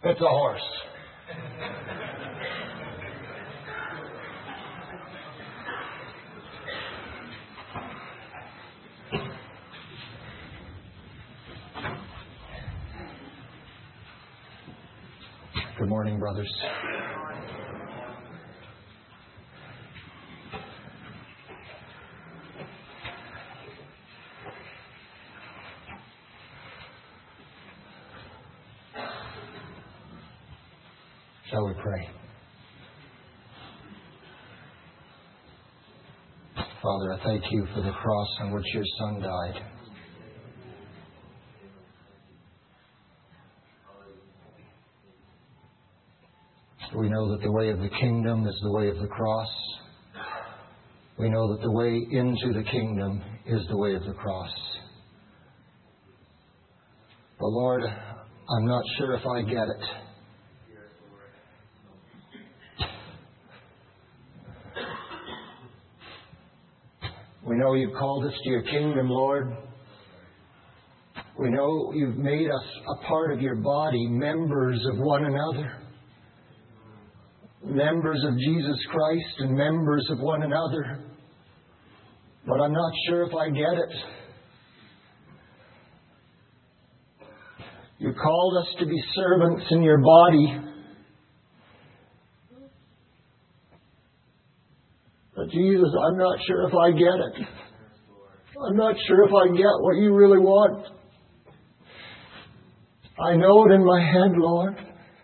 It's a horse. Good morning, brothers. Shall we pray? Father, I thank you for the cross on which your Son died. We know that the way of the kingdom is the way of the cross. We know that the way into the kingdom is the way of the cross. But Lord, I'm not sure if I get it. We know you've called us to your kingdom, Lord. We know you've made us a part of your body, members of one another. Members of Jesus Christ and members of one another. But I'm not sure if I get it. You called us to be servants in your body. But Jesus, I'm not sure if I get it. I'm not sure if I get what you really want. I know it in my head, Lord.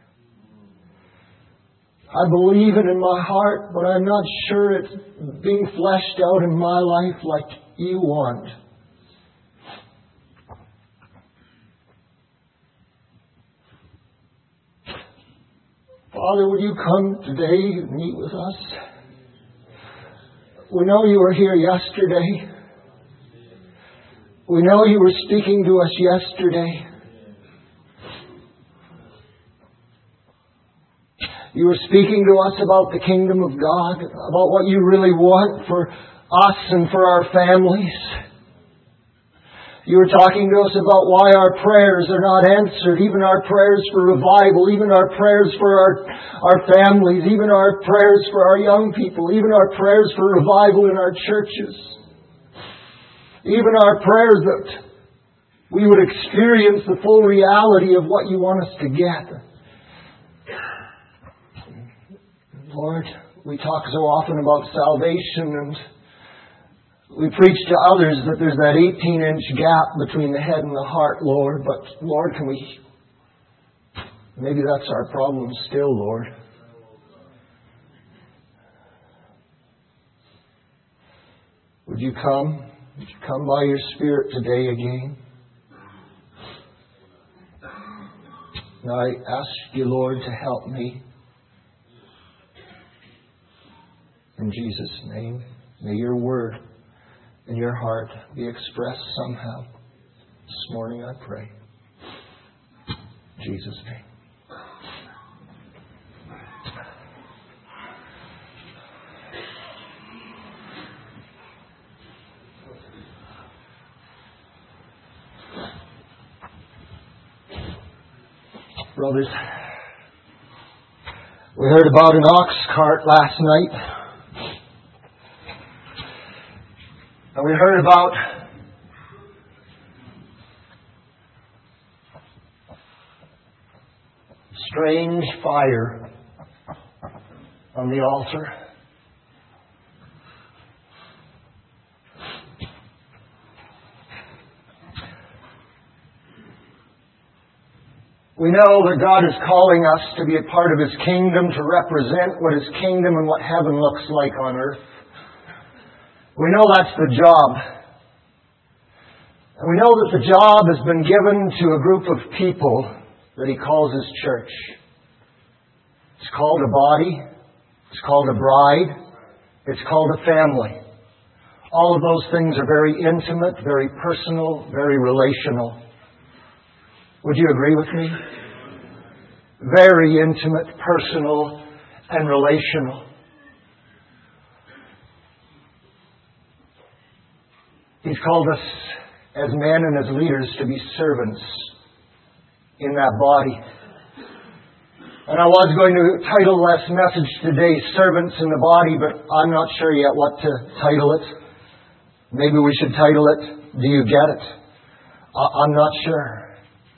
I believe it in my heart, but I'm not sure it's being fleshed out in my life like you want. Father, would you come today and meet with us? We know you were here yesterday. We know you were speaking to us yesterday. You were speaking to us about the kingdom of God, about what you really want for us and for our families. You were talking to us about why our prayers are not answered, even our prayers for revival, even our prayers for our families, even our prayers for our young people, even our prayers for revival in our churches. Even our prayers that we would experience the full reality of what you want us to get. Lord, we talk so often about salvation and we preach to others that there's that 18-inch gap between the head and the heart, Lord. But, Lord, maybe that's our problem still, Lord. Would you come? Would you come by your Spirit today again? Now I ask you, Lord, to help me. In Jesus' name, may your word and your heart be expressed somehow. This morning I pray. In Jesus' name. Brothers, we heard about an ox cart last night. And we heard about strange fire on the altar. We know that God is calling us to be a part of His kingdom, to represent what His kingdom and what heaven looks like on earth. We know that's the job. And we know that the job has been given to a group of people that He calls His church. It's called a body. It's called a bride. It's called a family. All of those things are very intimate, very personal, very relational. Would you agree with me? Very intimate, personal, and relational. He's called us as men and as leaders to be servants in that body. And I was going to title this message today, Servants in the Body, but I'm not sure yet what to title it. Maybe we should title it, Do You Get It? I'm not sure.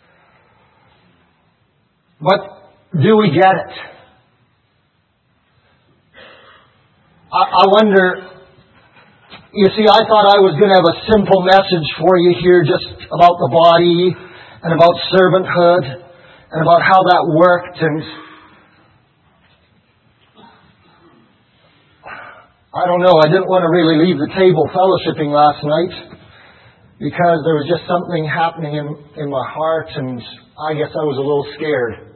But do we get it? I wonder, you see, I thought I was going to have a simple message for you here just about the body and about servanthood and about how that worked. And I don't know, I didn't want to really leave the table fellowshipping last night because there was just something happening in my heart, and I guess I was a little scared.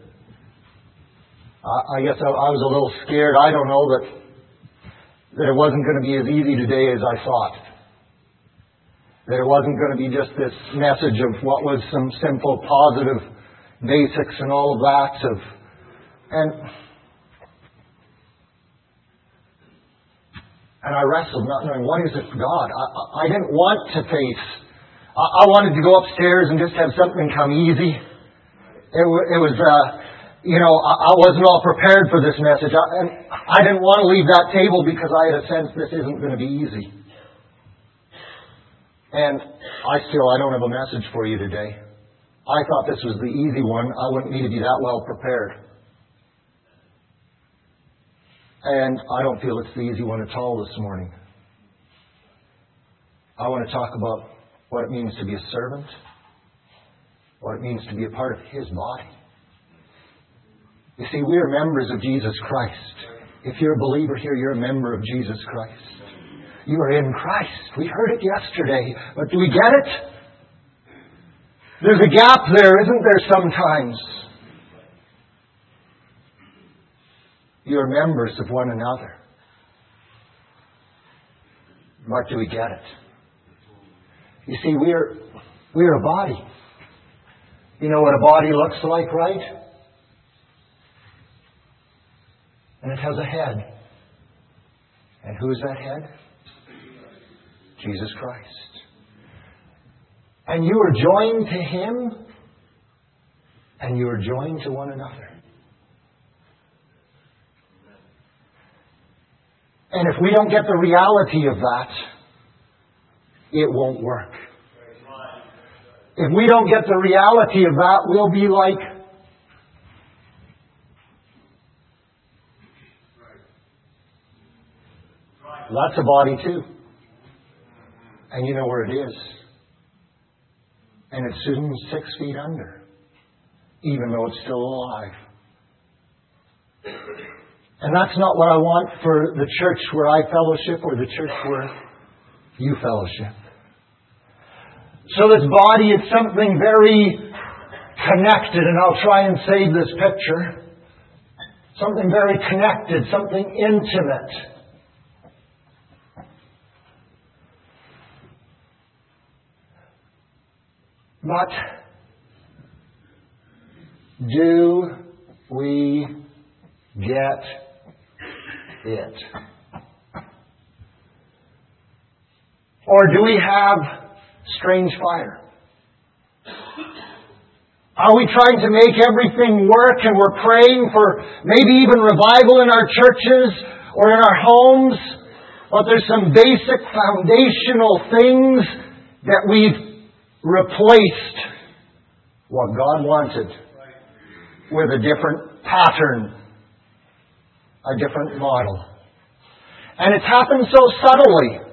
I guess I was a little scared. I don't know that it wasn't going to be as easy today as I thought. That it wasn't going to be just this message of what was some simple, positive basics and all of that. And I wrestled, not knowing what is it, God. I didn't want to face. I wanted to go upstairs and just have something come easy. It was. I wasn't all prepared for this message. And I didn't want to leave that table because I had a sense this isn't going to be easy. And I don't have a message for you today. I thought this was the easy one. I wouldn't need to be that well prepared. And I don't feel it's the easy one at all this morning. I want to talk about what it means to be a servant, what it means to be a part of His body. You see, we are members of Jesus Christ. If you're a believer here, you're a member of Jesus Christ. You are in Christ. We heard it yesterday, but do we get it? There's a gap there, isn't there, sometimes? You are members of one another. But do we get it? You see, we are a body. You know what a body looks like, right? And it has a head. And who is that head? Jesus Christ. And you are joined to Him, and you are joined to one another. And if we don't get the reality of that, it won't work. If we don't get the reality of that, we'll be like that's a body too. And you know where it is. And it's soon 6 feet under, even though it's still alive. And that's not what I want for the church where I fellowship or the church where you fellowship. So this body is something very connected, and I'll try and save this picture. Something very connected, something intimate. But do we get it? Or do we have strange fire? Are we trying to make everything work, and we're praying for maybe even revival in our churches or in our homes, but there's some basic foundational things that we've replaced what God wanted with a different pattern, a different model. And it's happened so subtly.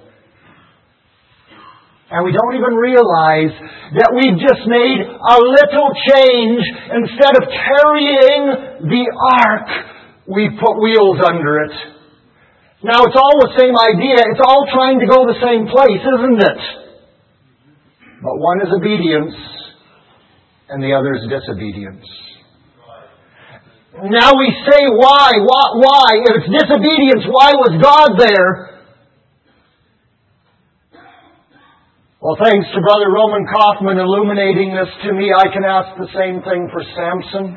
And we don't even realize that we've just made a little change. Instead of carrying the ark, we put wheels under it. Now it's all the same idea. It's all trying to go the same place, isn't it? But one is obedience, and the other is disobedience. Now we say, why? Why? If it's disobedience, why was God there? Well, thanks to Brother Roman Kaufman illuminating this to me, I can ask the same thing for Samson.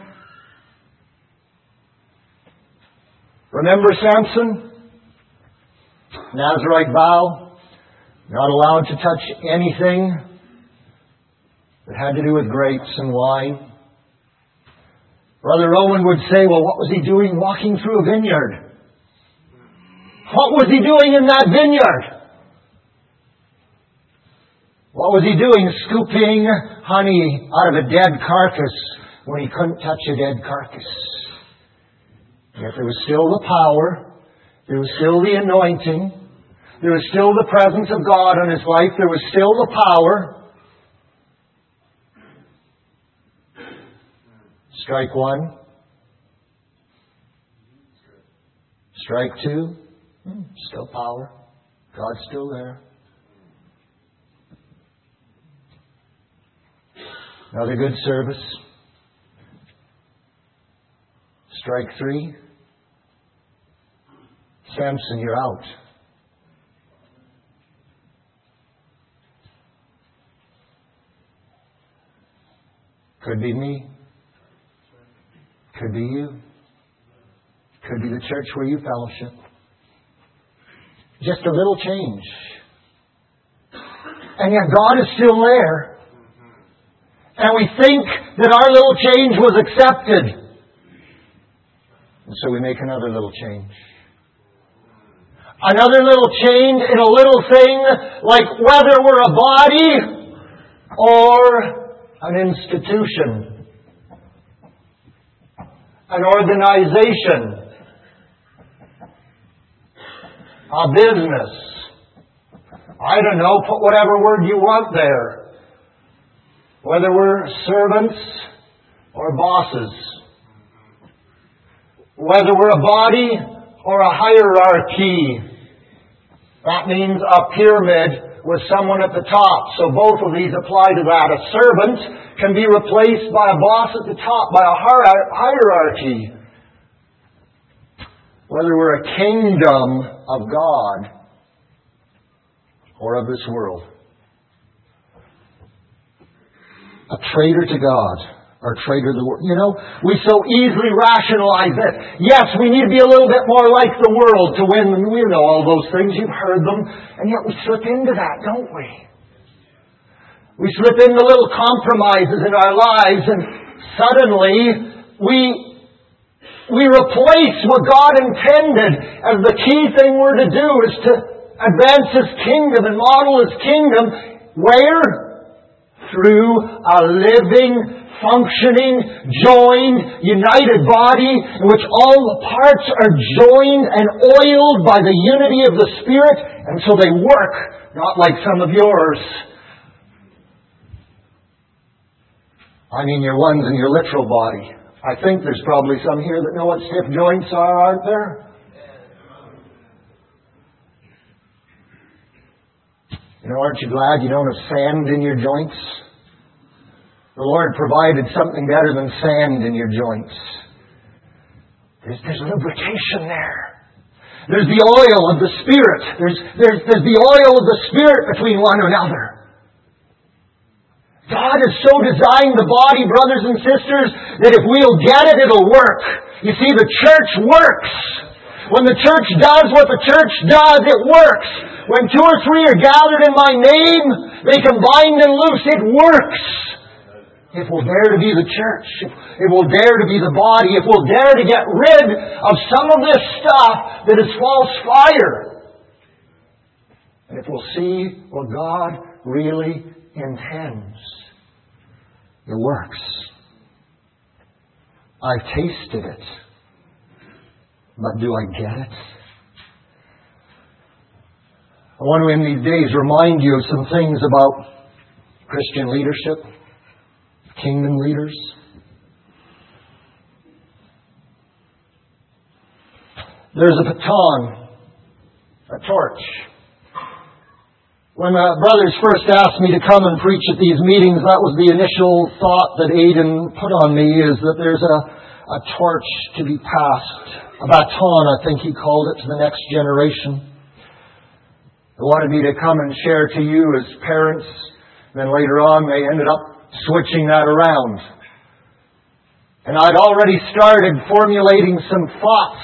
Remember Samson? Nazirite vow, not allowed to touch anything that had to do with grapes and wine. Brother Rowan would say, well, what was he doing walking through a vineyard? What was he doing in that vineyard? What was he doing scooping honey out of a dead carcass when he couldn't touch a dead carcass? Yet there was still the power. There was still the anointing. There was still the presence of God in his life. There was still the power. Strike one. Strike two. Still power. God's still there. Another good service. Strike three. Samson, you're out. Could be me. Could be you. Could be the church where you fellowship. Just a little change. And yet God is still there. And we think that our little change was accepted. And so we make another little change. Another little change in a little thing, like whether we're a body or an institution, an organization, a business. I don't know, put whatever word you want there. Whether we're servants or bosses. Whether we're a body or a hierarchy. That means a pyramid with someone at the top. So both of these apply to that. A servant can be replaced by a boss at the top, by a hierarchy. Whether we're a kingdom of God or of this world. A traitor to God or a traitor to the world. You know, we so easily rationalize it. Yes, we need to be a little bit more like the world to win. We know all those things. You've heard them. And yet we slip into that, don't we? We slip into little compromises in our lives and suddenly we replace what God intended as the key thing we're to do is to advance His kingdom and model His kingdom. Where? Through a living, functioning, joined, united body in which all the parts are joined and oiled by the unity of the Spirit, and so they work, not like some of yours. I mean your ones in your literal body. I think there's probably some here that know what stiff joints are, aren't there? You know, aren't you glad you don't have sand in your joints? The Lord provided something better than sand in your joints. There's lubrication there. There's the oil of the Spirit. There's the oil of the Spirit between one another. God has so designed the body, brothers and sisters, that if we'll get it, it'll work. You see, the church works. When the church does what the church does, it works. When 2 or 3 are gathered in my name, they can bind and loose. It works. If we'll dare to be the church, if we'll dare to be the body, if we'll dare to get rid of some of this stuff that is false fire, and if we'll see what God really intends, it works. I've tasted it, but do I get it? I want to in these days remind you of some things about Christian leadership. Kingdom leaders. There's a baton, a torch. When the brothers first asked me to come and preach at these meetings, that was the initial thought that Aidan put on me, is that there's a torch to be passed. A baton, I think he called it, to the next generation. They wanted me to come and share to you as parents. Then later on they ended up switching that around. And I'd already started formulating some thoughts.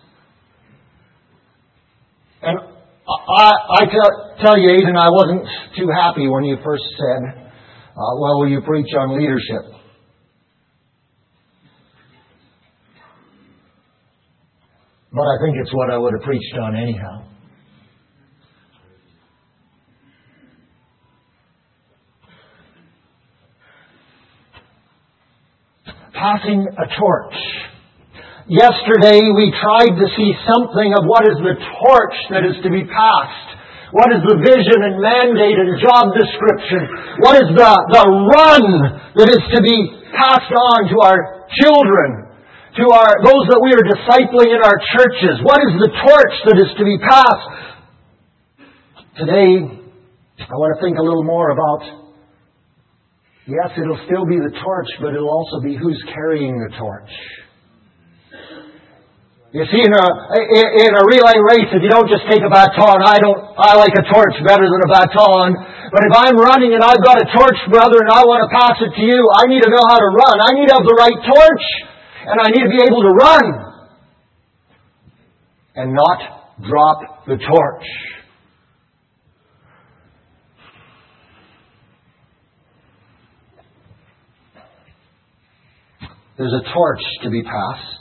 And I tell you, Aidan, I wasn't too happy when you first said, well, will you preach on leadership? But I think it's what I would have preached on anyhow. Passing a torch. Yesterday we tried to see something of what is the torch that is to be passed. What is the vision and mandate and job description? What is the run that is to be passed on to our children, to those that we are discipling in our churches? What is the torch that is to be passed? Today, I want to think a little more about, yes, it'll still be the torch, but it'll also be who's carrying the torch. You see, in a relay race, if you don't just take a baton, I like a torch better than a baton. But if I'm running and I've got a torch, brother, and I want to pass it to you, I need to know how to run. I need to have the right torch, and I need to be able to run and not drop the torch. There's a torch to be passed.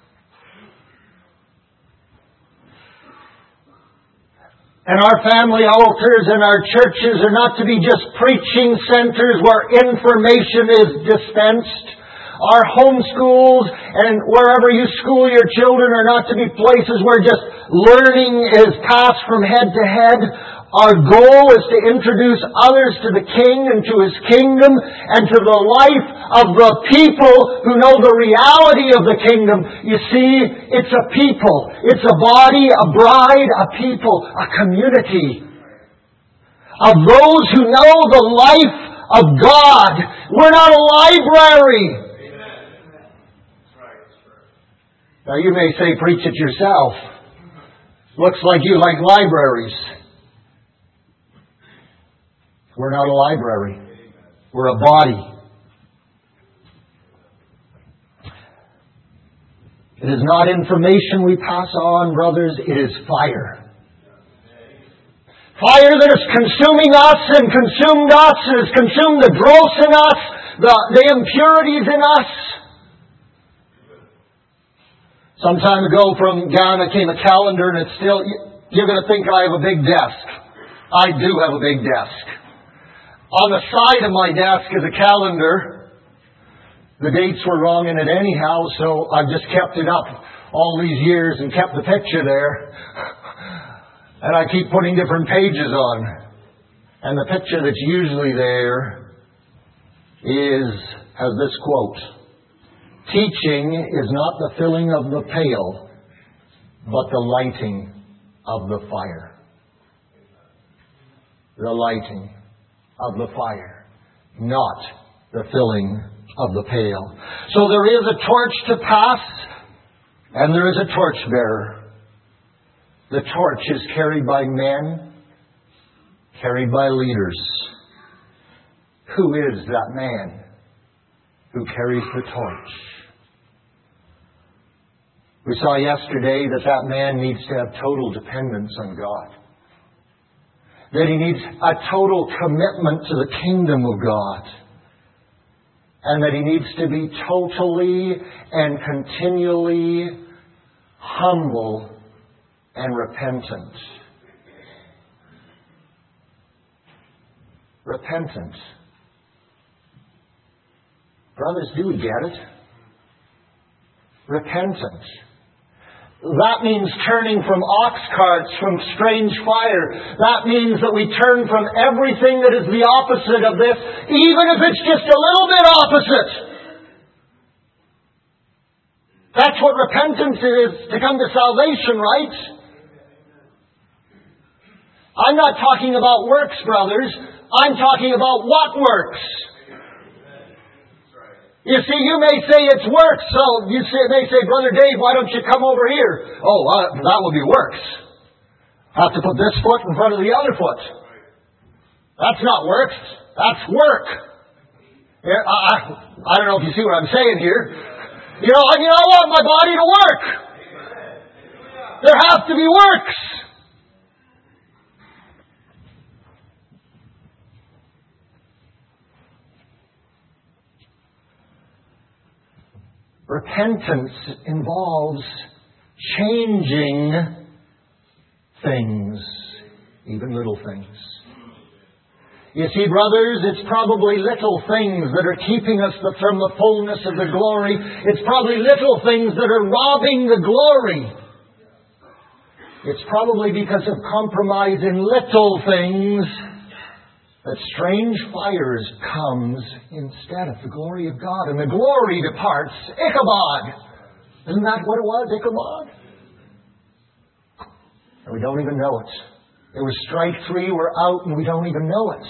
And our family altars and our churches are not to be just preaching centers where information is dispensed. Our home schools and wherever you school your children are not to be places where just learning is passed from head to head. Our goal is to introduce others to the King and to His kingdom and to the life of the people who know the reality of the kingdom. You see, it's a people. It's a body, a bride, a people, a community of those who know the life of God. We're not a library. Now you may say, preach it yourself. Looks like you like libraries. We're not a library. We're a body. It is not information we pass on, brothers. It is fire. Fire that is consuming us and consumed us, and has consumed the dross in us, the impurities in us. Some time ago from Ghana came a calendar, and it's still, you're going to think I have a big desk. I do have a big desk. On the side of my desk is a calendar. The dates were wrong in it anyhow, so I've just kept it up all these years and kept the picture there. And I keep putting different pages on. And the picture that's usually there has this quote: "Teaching is not the filling of the pail, but the lighting of the fire." The lighting of the fire, not the filling of the pail. So there is a torch to pass, and there is a torchbearer. The torch is carried by men, carried by leaders. Who is that man who carries the torch? We saw yesterday that man needs to have total dependence on God. That he needs a total commitment to the kingdom of God. And that he needs to be totally and continually humble and repentant. Repentant. Brothers, do we get it? Repentant. That means turning from ox carts, from strange fire. That means that we turn from everything that is the opposite of this, even if it's just a little bit opposite. That's what repentance is, to come to salvation, right? I'm not talking about works, brothers. I'm talking about what works. You see, you may say it's works, so you may say, Brother Dave, why don't you come over here? Oh, that would be works. I have to put this foot in front of the other foot. That's not works. That's work. I don't know if you see what I'm saying here. I want my body to work. There have to be works. Repentance involves changing things, even little things. You see, brothers, it's probably little things that are keeping us from the fullness of the glory. It's probably little things that are robbing the glory. It's probably because of compromise in little things that strange fires comes instead of the glory of God. And the glory departs. Ichabod! Isn't that what it was? Ichabod? And we don't even know it. It was strike three, we're out, and we don't even know it.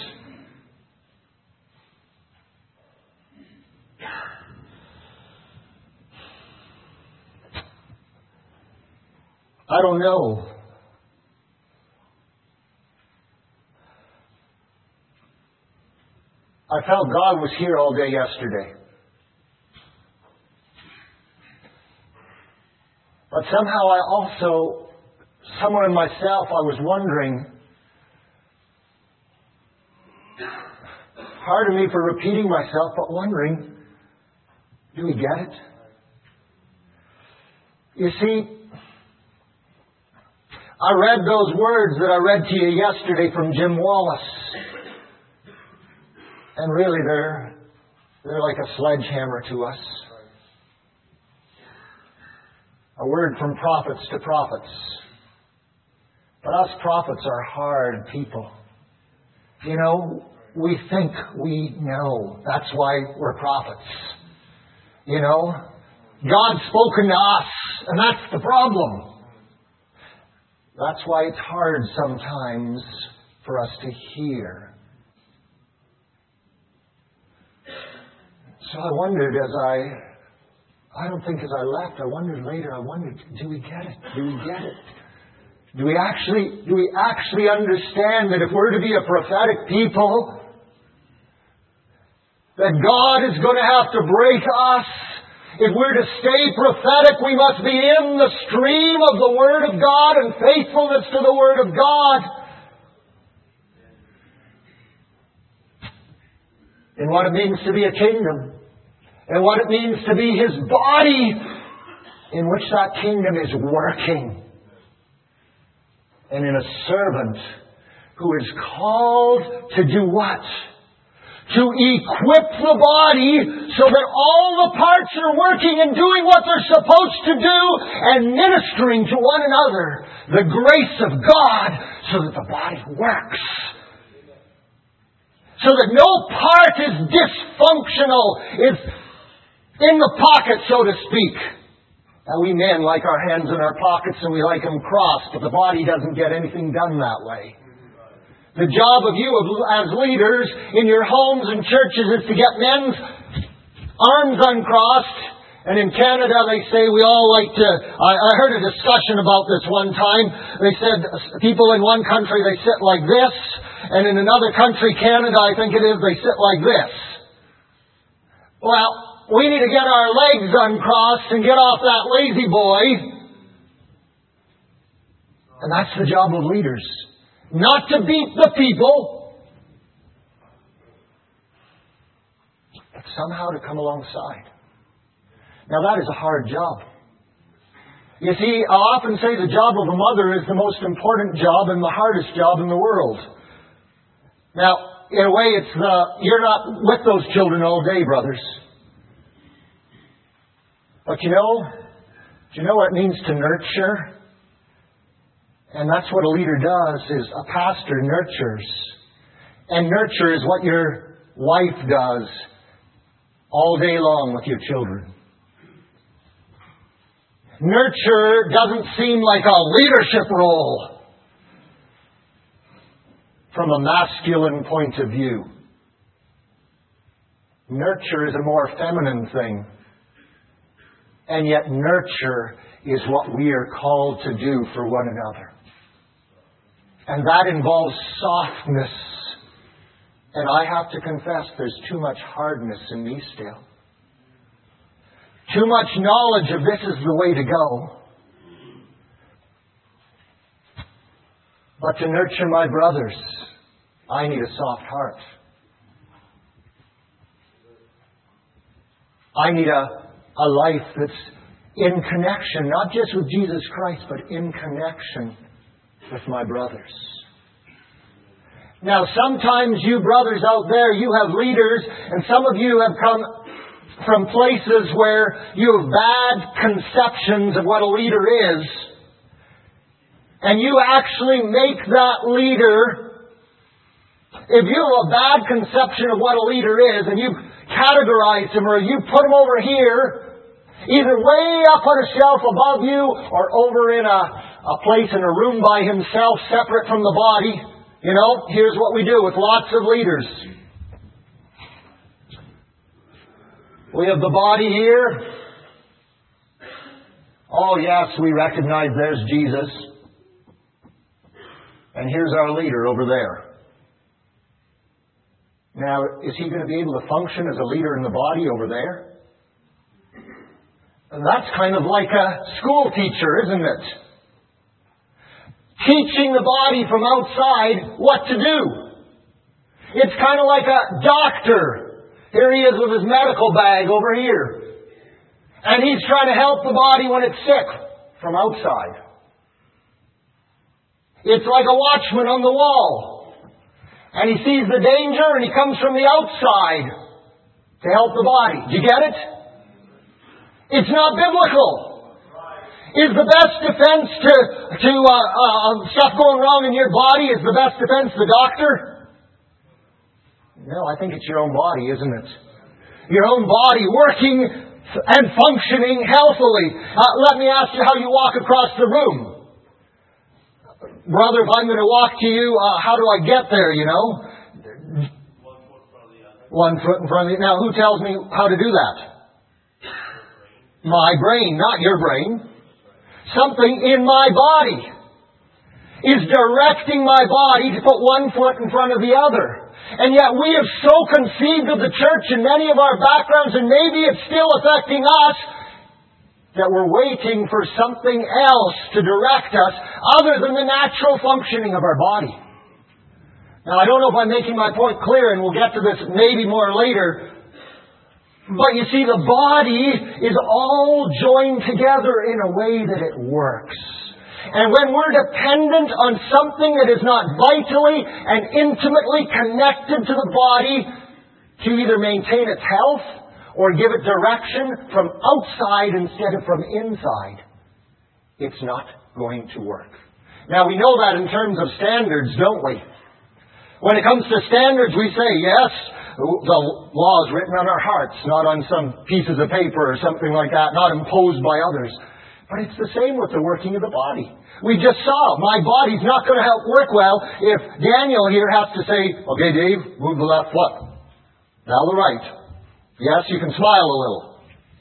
I don't know. I felt God was here all day yesterday. But somehow I also, somewhere in myself, I was wondering, pardon me for repeating myself, but wondering, do we get it? You see, I read those words that I read to you yesterday from Jim Wallace. And really, they're like a sledgehammer to us. A word from prophets to prophets. But us prophets are hard people. You know, we think we know. That's why we're prophets. You know, God's spoken to us, and that's the problem. That's why it's hard sometimes for us to hear. So I wondered I don't think as I left, I wondered later, do we get it? Do we get it? Do we actually understand that if we're to be a prophetic people, that God is going to have to break us? If we're to stay prophetic, we must be in the stream of the Word of God and faithfulness to the Word of God. And what it means to be a kingdom. And what it means to be His body in which that kingdom is working. And in a servant who is called to do what? To equip the body so that all the parts are working and doing what they're supposed to do and ministering to one another the grace of God so that the body works. So that no part is dysfunctional, is in the pocket, so to speak. Now, we men like our hands in our pockets and we like them crossed, but the body doesn't get anything done that way. The job of you as leaders in your homes and churches is to get men's arms uncrossed. And in Canada, they say we all like to... I heard a discussion about this one time. They said people in one country, they sit like this. And in another country, Canada, I think it is, they sit like this. Well, we need to get our legs uncrossed and get off that lazy boy. And that's the job of leaders. Not to beat the people, but somehow to come alongside. Now that is a hard job. You see, I often say the job of a mother is the most important job and the hardest job in the world. Now, in a way, you're not with those children all day, brothers. But do you know what it means to nurture? And that's what a leader does, is a pastor nurtures. And nurture is what your wife does all day long with your children. Nurture doesn't seem like a leadership role from a masculine point of view. Nurture is a more feminine thing. And yet nurture is what we are called to do for one another. And that involves softness. And I have to confess, there's too much hardness in me still. Too much knowledge of this is the way to go. But to nurture my brothers, I need a soft heart. I need a life that's in connection, not just with Jesus Christ, but in connection with my brothers. Now, sometimes you brothers out there, you have leaders, and some of you have come from places where you have bad conceptions of what a leader is. And you actually make that leader, if you have a bad conception of what a leader is, and you categorize him or you put him over here, either way up on a shelf above you or over in a place in a room by himself, separate from the body. You know, here's what we do with lots of leaders. We have the body here. Oh yes, we recognize there's Jesus. And here's our leader over there. Now, is he going to be able to function as a leader in the body over there? And that's kind of like a school teacher, isn't it? Teaching the body from outside what to do. It's kind of like a doctor. Here he is with his medical bag over here. And he's trying to help the body when it's sick from outside. It's like a watchman on the wall. And he sees the danger and he comes from the outside to help the body. Do you get it? It's not biblical. Is the best defense to stuff going wrong in your body, is the best defense the doctor? No, I think it's your own body, isn't it? Your own body working and functioning healthily. Let me ask you how you walk across the room. Brother, if I'm going to walk to you, how do I get there, you know? 1 foot in front of you. Now, who tells me how to do that? My brain, not your brain. Something in my body is directing my body to put 1 foot in front of the other. And yet we have so conceived of the church in many of our backgrounds, and maybe it's still affecting us, that we're waiting for something else to direct us other than the natural functioning of our body. Now, I don't know if I'm making my point clear, and we'll get to this maybe more later. But you see, the body is all joined together in a way that it works. And when we're dependent on something that is not vitally and intimately connected to the body to either maintain its health or give it direction from outside instead of from inside, it's not going to work. Now, we know that in terms of standards, don't we? When it comes to standards, we say, yes, the law is written on our hearts, not on some pieces of paper or something like that, not imposed by others. But it's the same with the working of the body. We just saw, my body's not going to help work well if Daniel here has to say, okay, Dave, move the left foot. Now the right. Yes, you can smile a little.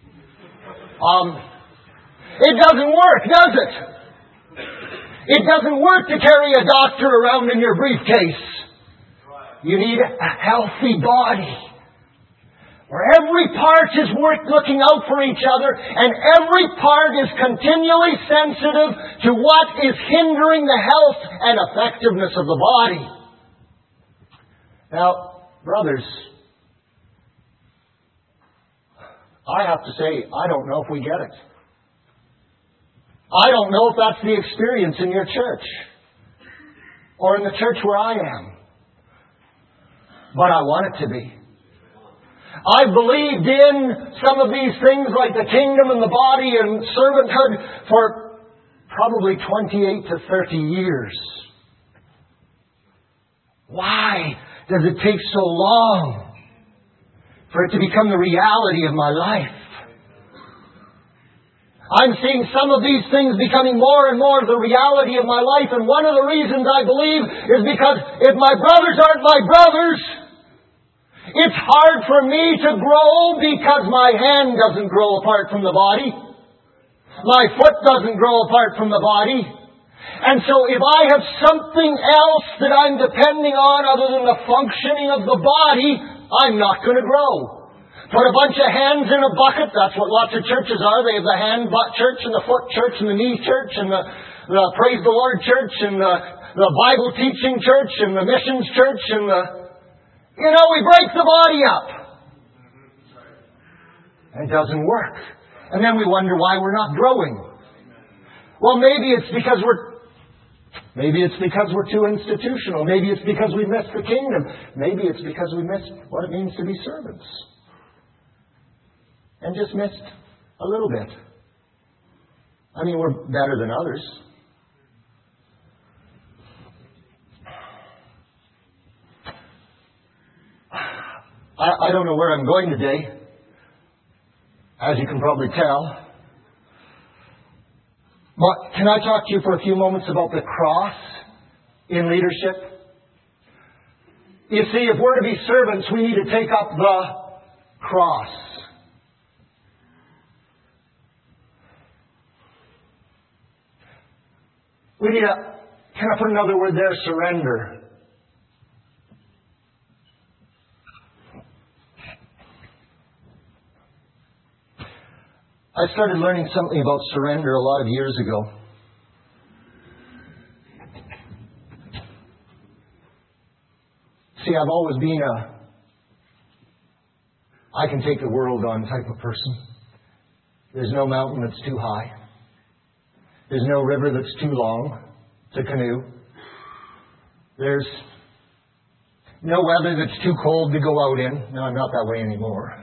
It doesn't work, does it? It doesn't work to carry a doctor around in your briefcase. You need a healthy body where every part is looking out for each other, and every part is continually sensitive to what is hindering the health and effectiveness of the body. Now, brothers, I have to say, I don't know if we get it. I don't know if that's the experience in your church or in the church where I am. But I want it to be. I've believed in some of these things like the kingdom and the body and servanthood for probably 28 to 30 years. Why does it take so long for it to become the reality of my life? I'm seeing some of these things becoming more and more the reality of my life, and one of the reasons I believe is because if my brothers aren't my brothers, it's hard for me to grow because my hand doesn't grow apart from the body. My foot doesn't grow apart from the body. And so if I have something else that I'm depending on other than the functioning of the body, I'm not going to grow. Put a bunch of hands in a bucket. That's what lots of churches are. They have the hand church and the foot church and the knee church and the praise the Lord church and the Bible teaching church and the missions church and we break the body up. And it doesn't work. And then we wonder why we're not growing. Well, maybe it's because we're too institutional. Maybe it's because we missed the kingdom. Maybe it's because we missed what it means to be servants. And just missed a little bit. I mean, we're better than others. I don't know where I'm going today, as you can probably tell. But can I talk to you for a few moments about the cross in leadership? You see, if we're to be servants, we need to take up the cross. We need to, can I put another word there? Surrender. I started learning something about surrender a lot of years ago. See, I've always been I can take the world on type of person. There's no mountain that's too high. There's no river that's too long to canoe. There's no weather that's too cold to go out in. No, I'm not that way anymore.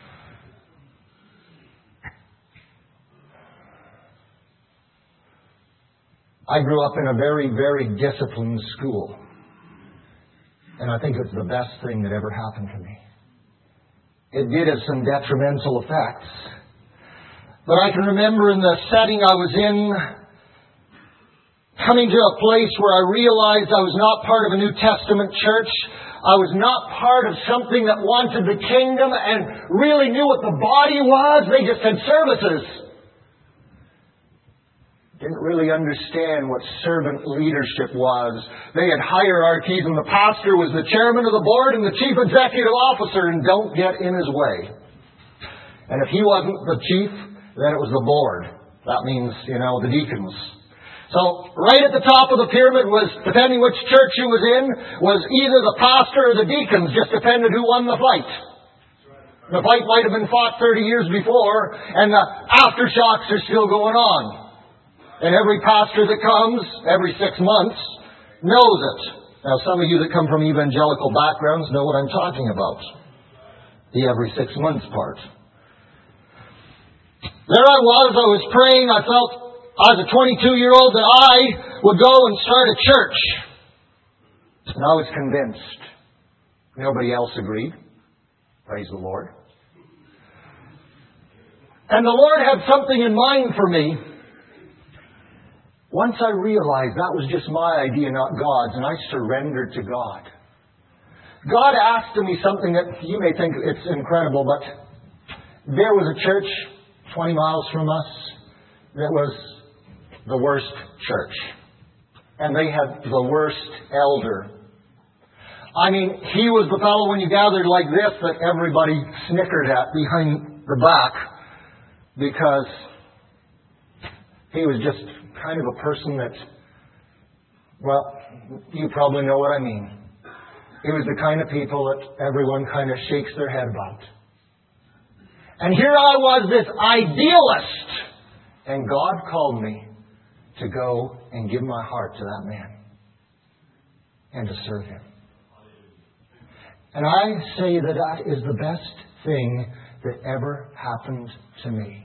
I grew up in a very, very disciplined school. And I think it's the best thing that ever happened to me. It did have some detrimental effects. But I can remember in the setting I was in, coming to a place where I realized I was not part of a New Testament church. I was not part of something that wanted the kingdom and really knew what the body was. They just had services. Didn't really understand what servant leadership was. They had hierarchies, and the pastor was the chairman of the board and the chief executive officer, and don't get in his way. And if he wasn't the chief, then it was the board. That means, the deacons. So, right at the top of the pyramid was, depending which church you was in, was either the pastor or the deacons, just depended who won the fight. The fight might have been fought 30 years before, and the aftershocks are still going on. And every pastor that comes every 6 months knows it. Now, some of you that come from evangelical backgrounds know what I'm talking about. The every 6 months part. There I was praying. I felt as a 22-year-old that I would go and start a church. And I was convinced. Nobody else agreed. Praise the Lord. And the Lord had something in mind for me. Once I realized that was just my idea, not God's, and I surrendered to God. God asked of me something that you may think it's incredible, but there was a church 20 miles from us that was the worst church. And they had the worst elder. I mean, he was the fellow when you gathered like this that everybody snickered at behind the back because he was just kind of a person that, well, you probably know what I mean. He was the kind of people that everyone kind of shakes their head about. And here I was, this idealist. And God called me to go and give my heart to that man. And to serve him. And I say that is the best thing that ever happened to me.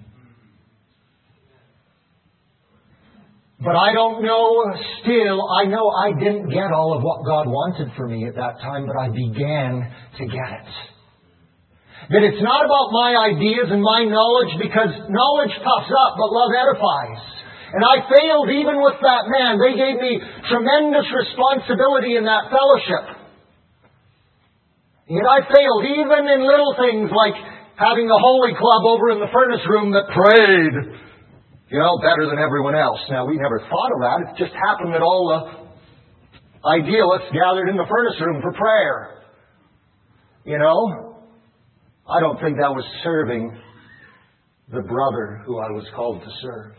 But I don't know still, I know I didn't get all of what God wanted for me at that time, but I began to get it. That it's not about my ideas and my knowledge, because knowledge puffs up, but love edifies. And I failed even with that man. They gave me tremendous responsibility in that fellowship. Yet I failed even in little things like having the Holy Club over in the furnace room that prayed. Better than everyone else. Now, we never thought of that. It just happened that all the idealists gathered in the furnace room for prayer. I don't think that was serving the brother who I was called to serve.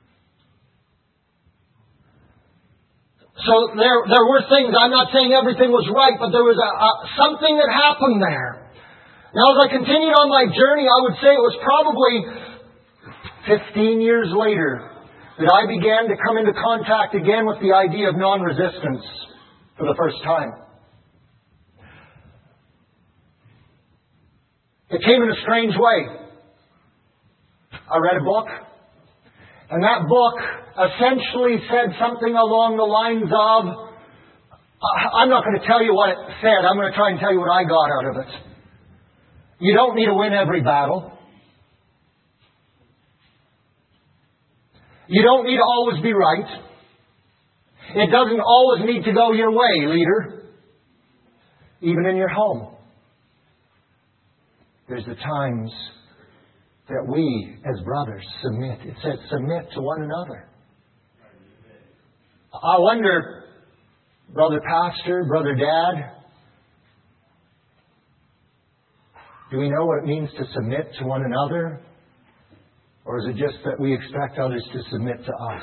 So there were things, I'm not saying everything was right, but there was something that happened there. Now, as I continued on my journey, I would say it was probably 15 years later, that I began to come into contact again with the idea of non-resistance for the first time. It came in a strange way. I read a book, and that book essentially said something along the lines of, I'm not going to tell you what it said, I'm going to try and tell you what I got out of it. You don't need to win every battle. You don't need to always be right. It doesn't always need to go your way, leader. Even in your home. There's the times that we, as brothers, submit. It says submit to one another. I wonder, brother pastor, brother dad, do we know what it means to submit to one another? Or is it just that we expect others to submit to us?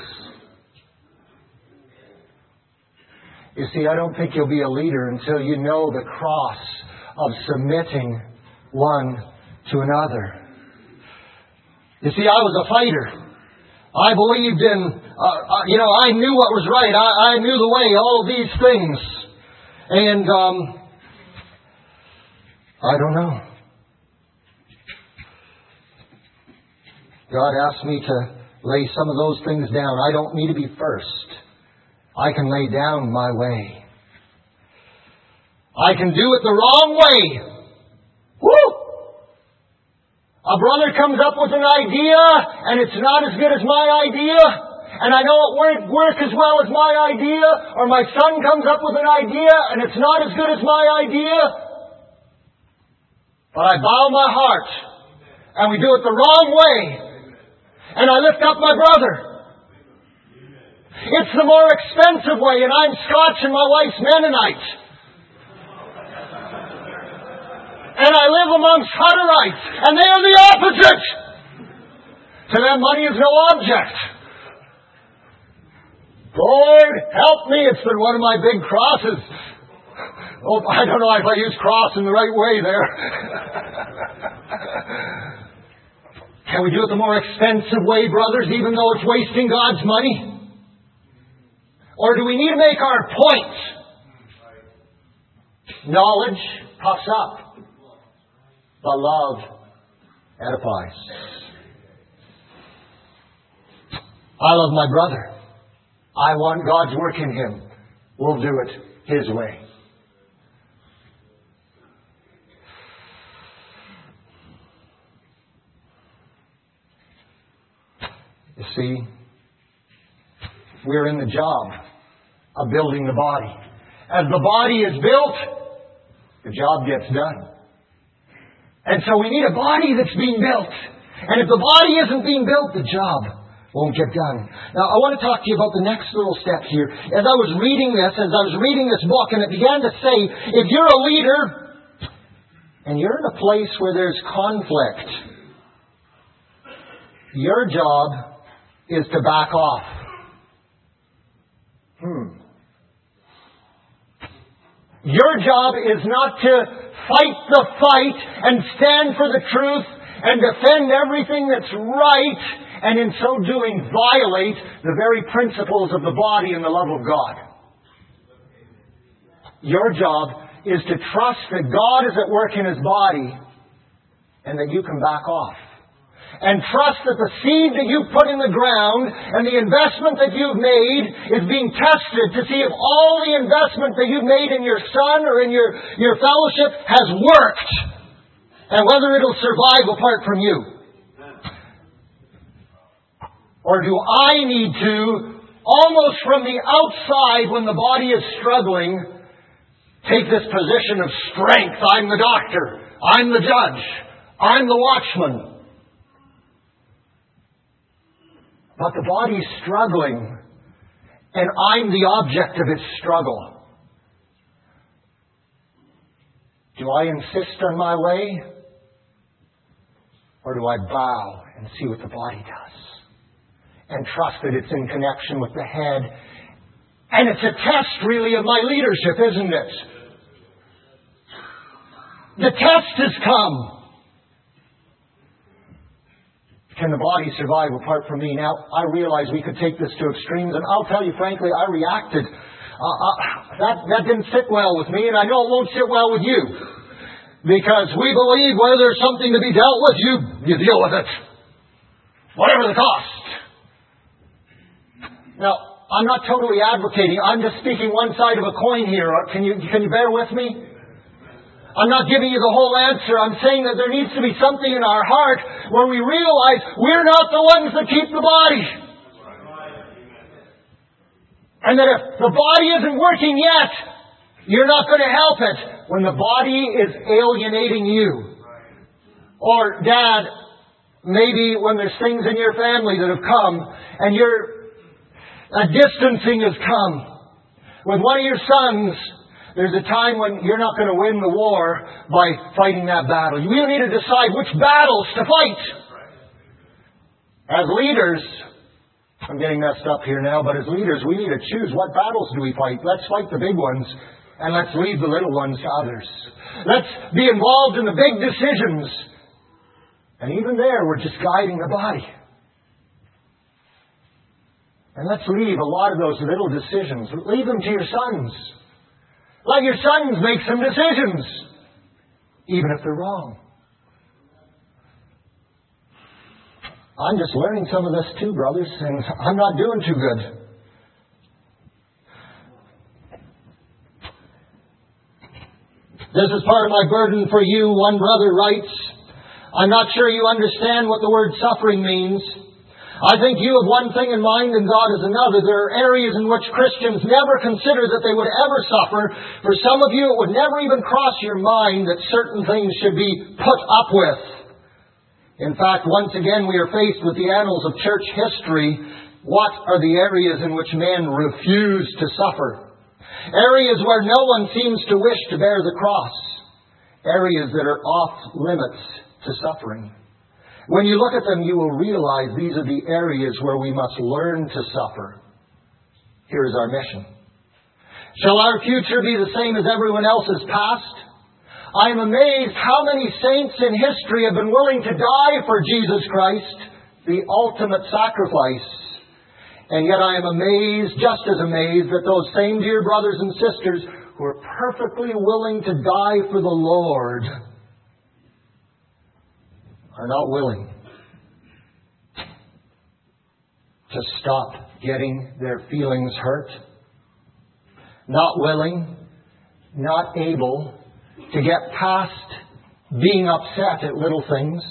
You see, I don't think you'll be a leader until you know the cross of submitting one to another. You see, I was a fighter. I believed in, I knew what was right. I knew the way, all of these things. And I don't know. God asked me to lay some of those things down. I don't need to be first. I can lay down my way. I can do it the wrong way. Woo! A brother comes up with an idea, and it's not as good as my idea, and I know it won't work as well as my idea, or my son comes up with an idea, and it's not as good as my idea. But I bow my heart, and we do it the wrong way. And I lift up my brother. It's the more expensive way, and I'm Scotch and my wife's Mennonite. And I live amongst Hutterites, and they are the opposite. To them, money is no object. Lord, help me. It's been one of my big crosses. Oh, I don't know if I use cross in the right way there. Can we do it the more expensive way, brothers, even though it's wasting God's money? Or do we need to make our point? Knowledge puffs up, but love edifies. I love my brother. I want God's work in him. We'll do it His way. You see, we're in the job of building the body. As the body is built, the job gets done. And so we need a body that's being built. And if the body isn't being built, the job won't get done. Now, I want to talk to you about the next little step here. As I was reading this book, and it began to say, if you're a leader, and you're in a place where there's conflict, your job is to back off. Your job is not to fight the fight and stand for the truth and defend everything that's right, and in so doing violate the very principles of the body and the love of God. Your job is to trust that God is at work in His body and that you can back off. And trust that the seed that you've put in the ground and the investment that you've made is being tested to see if all the investment that you've made in your son or in your fellowship has worked. And whether it'll survive apart from you. Or do I need to, almost from the outside when the body is struggling, take this position of strength? I'm the doctor. I'm the judge. I'm the watchman. But the body's struggling, and I'm the object of its struggle. Do I insist on my way? Or do I bow and see what the body does? And trust that it's in connection with the head. And it's a test, really, of my leadership, isn't it? The test has come. can the body survive apart from me? Now, I realize we could take this to extremes, and I'll tell you frankly, I reacted. That didn't sit well with me, and I know it won't sit well with you. Because we believe where there's something to be dealt with, you deal with it. Whatever the cost. Now, I'm not totally advocating. I'm just speaking one side of a coin here. Can you bear with me? I'm not giving you the whole answer. I'm saying that there needs to be something in our heart where we realize we're not the ones that keep the body. And that if the body isn't working yet, you're not going to help it when the body is alienating you. Or, Dad, maybe when there's things in your family that have come and a distancing has come. With one of your sons, there's a time when you're not going to win the war by fighting that battle. You need to decide which battles to fight. As leaders, I'm getting messed up here now, but as leaders, we need to choose what battles do we fight. Let's fight the big ones, and let's leave the little ones to others. Let's be involved in the big decisions. And even there, we're just guiding the body. And let's leave a lot of those little decisions. Leave them to your sons. Let your sons make some decisions, even if they're wrong. I'm just learning some of this too, brothers, and I'm not doing too good. This is part of my burden for you, one brother writes. I'm not sure you understand what the word suffering means. I think you have one thing in mind and God is another. There are areas in which Christians never consider that they would ever suffer. For some of you, it would never even cross your mind that certain things should be put up with. In fact, once again, we are faced with the annals of church history. What are the areas in which men refuse to suffer? Areas where no one seems to wish to bear the cross. Areas that are off limits to suffering. When you look at them, you will realize these are the areas where we must learn to suffer. Here is our mission. Shall our future be the same as everyone else's past? I am amazed how many saints in history have been willing to die for Jesus Christ, the ultimate sacrifice. And yet I am amazed, just as amazed, that those same dear brothers and sisters who are perfectly willing to die for the Lord are not willing to stop getting their feelings hurt. Not willing, not able to get past being upset at little things.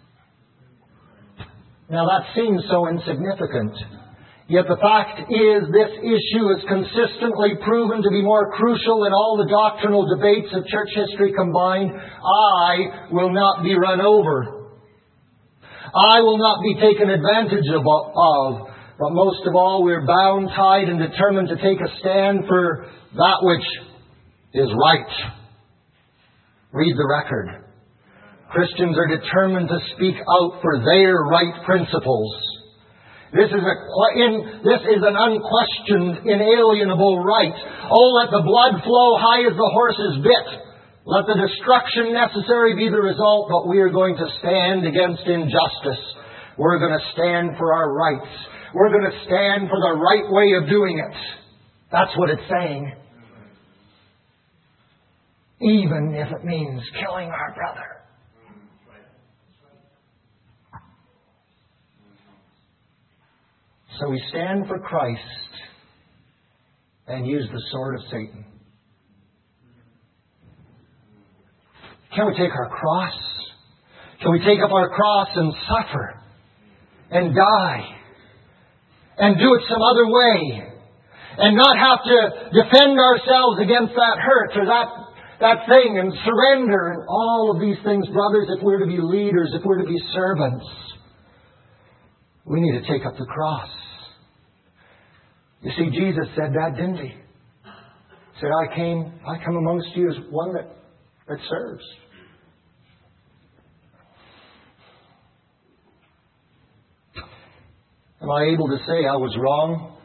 Now that seems so insignificant. Yet the fact is this issue is consistently proven to be more crucial in all the doctrinal debates of church history combined. I will not be run over. I will not be taken advantage of. But most of all, we're bound, tied, and determined to take a stand for that which is right. Read the record. Christians are determined to speak out for their right principles. This is an unquestioned, inalienable right. Oh, let the blood flow high as the horse's bit. Let the destruction necessary be the result, but we are going to stand against injustice. We're going to stand for our rights. We're going to stand for the right way of doing it. That's what it's saying. Even if it means killing our brother. So we stand for Christ and use the sword of Satan. Can we take our cross? Can we take up our cross and suffer and die and do it some other way and not have to defend ourselves against that hurt or that thing and surrender and all of these things, brothers, if we're to be leaders, if we're to be servants, we need to take up the cross. You see, Jesus said that, didn't he? He said, I come amongst you as one that serves. Am I able to say I was wrong?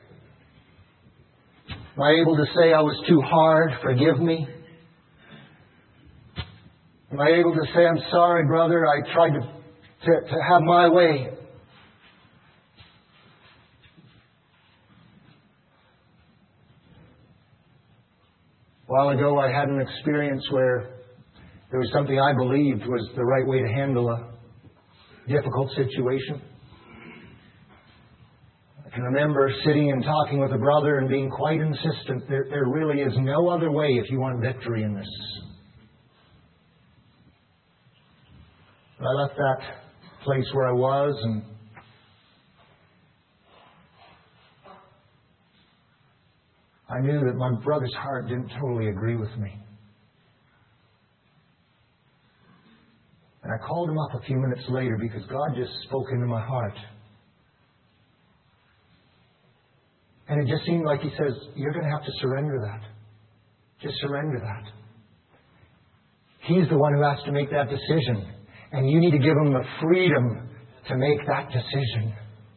Am I able to say I was too hard? Forgive me. Am I able to say, I'm sorry, brother, I tried to to have my way. A while ago, I had an experience where there was something I believed was the right way to handle a difficult situation. I can remember sitting and talking with a brother and being quite insistent. There really is no other way if you want victory in this. But I left that place where I was, and I knew that my brother's heart didn't totally agree with me. And I called him up a few minutes later because God just spoke into my heart. And it just seemed like He says, you're going to have to surrender that. Just surrender that. He's the one who has to make that decision. And you need to give Him the freedom to make that decision.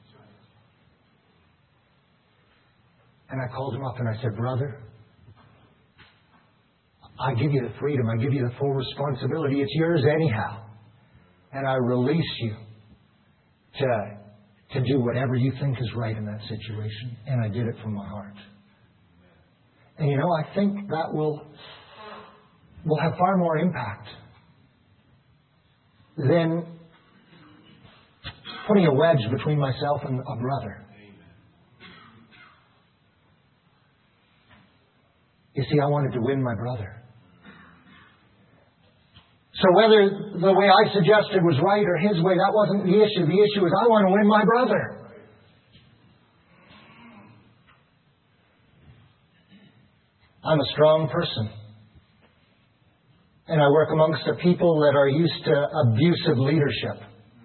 And I called him up and I said, brother, I give you the freedom. I give you the full responsibility. It's yours anyhow. And I release you to do whatever you think is right in that situation. And I did it from my heart. And I think that will have far more impact than putting a wedge between myself and a brother. You see, I wanted to win my brother. So whether the way I suggested was right or his way, that wasn't the issue. The issue is I want to win my brother. I'm a strong person. And I work amongst a people that are used to abusive leadership.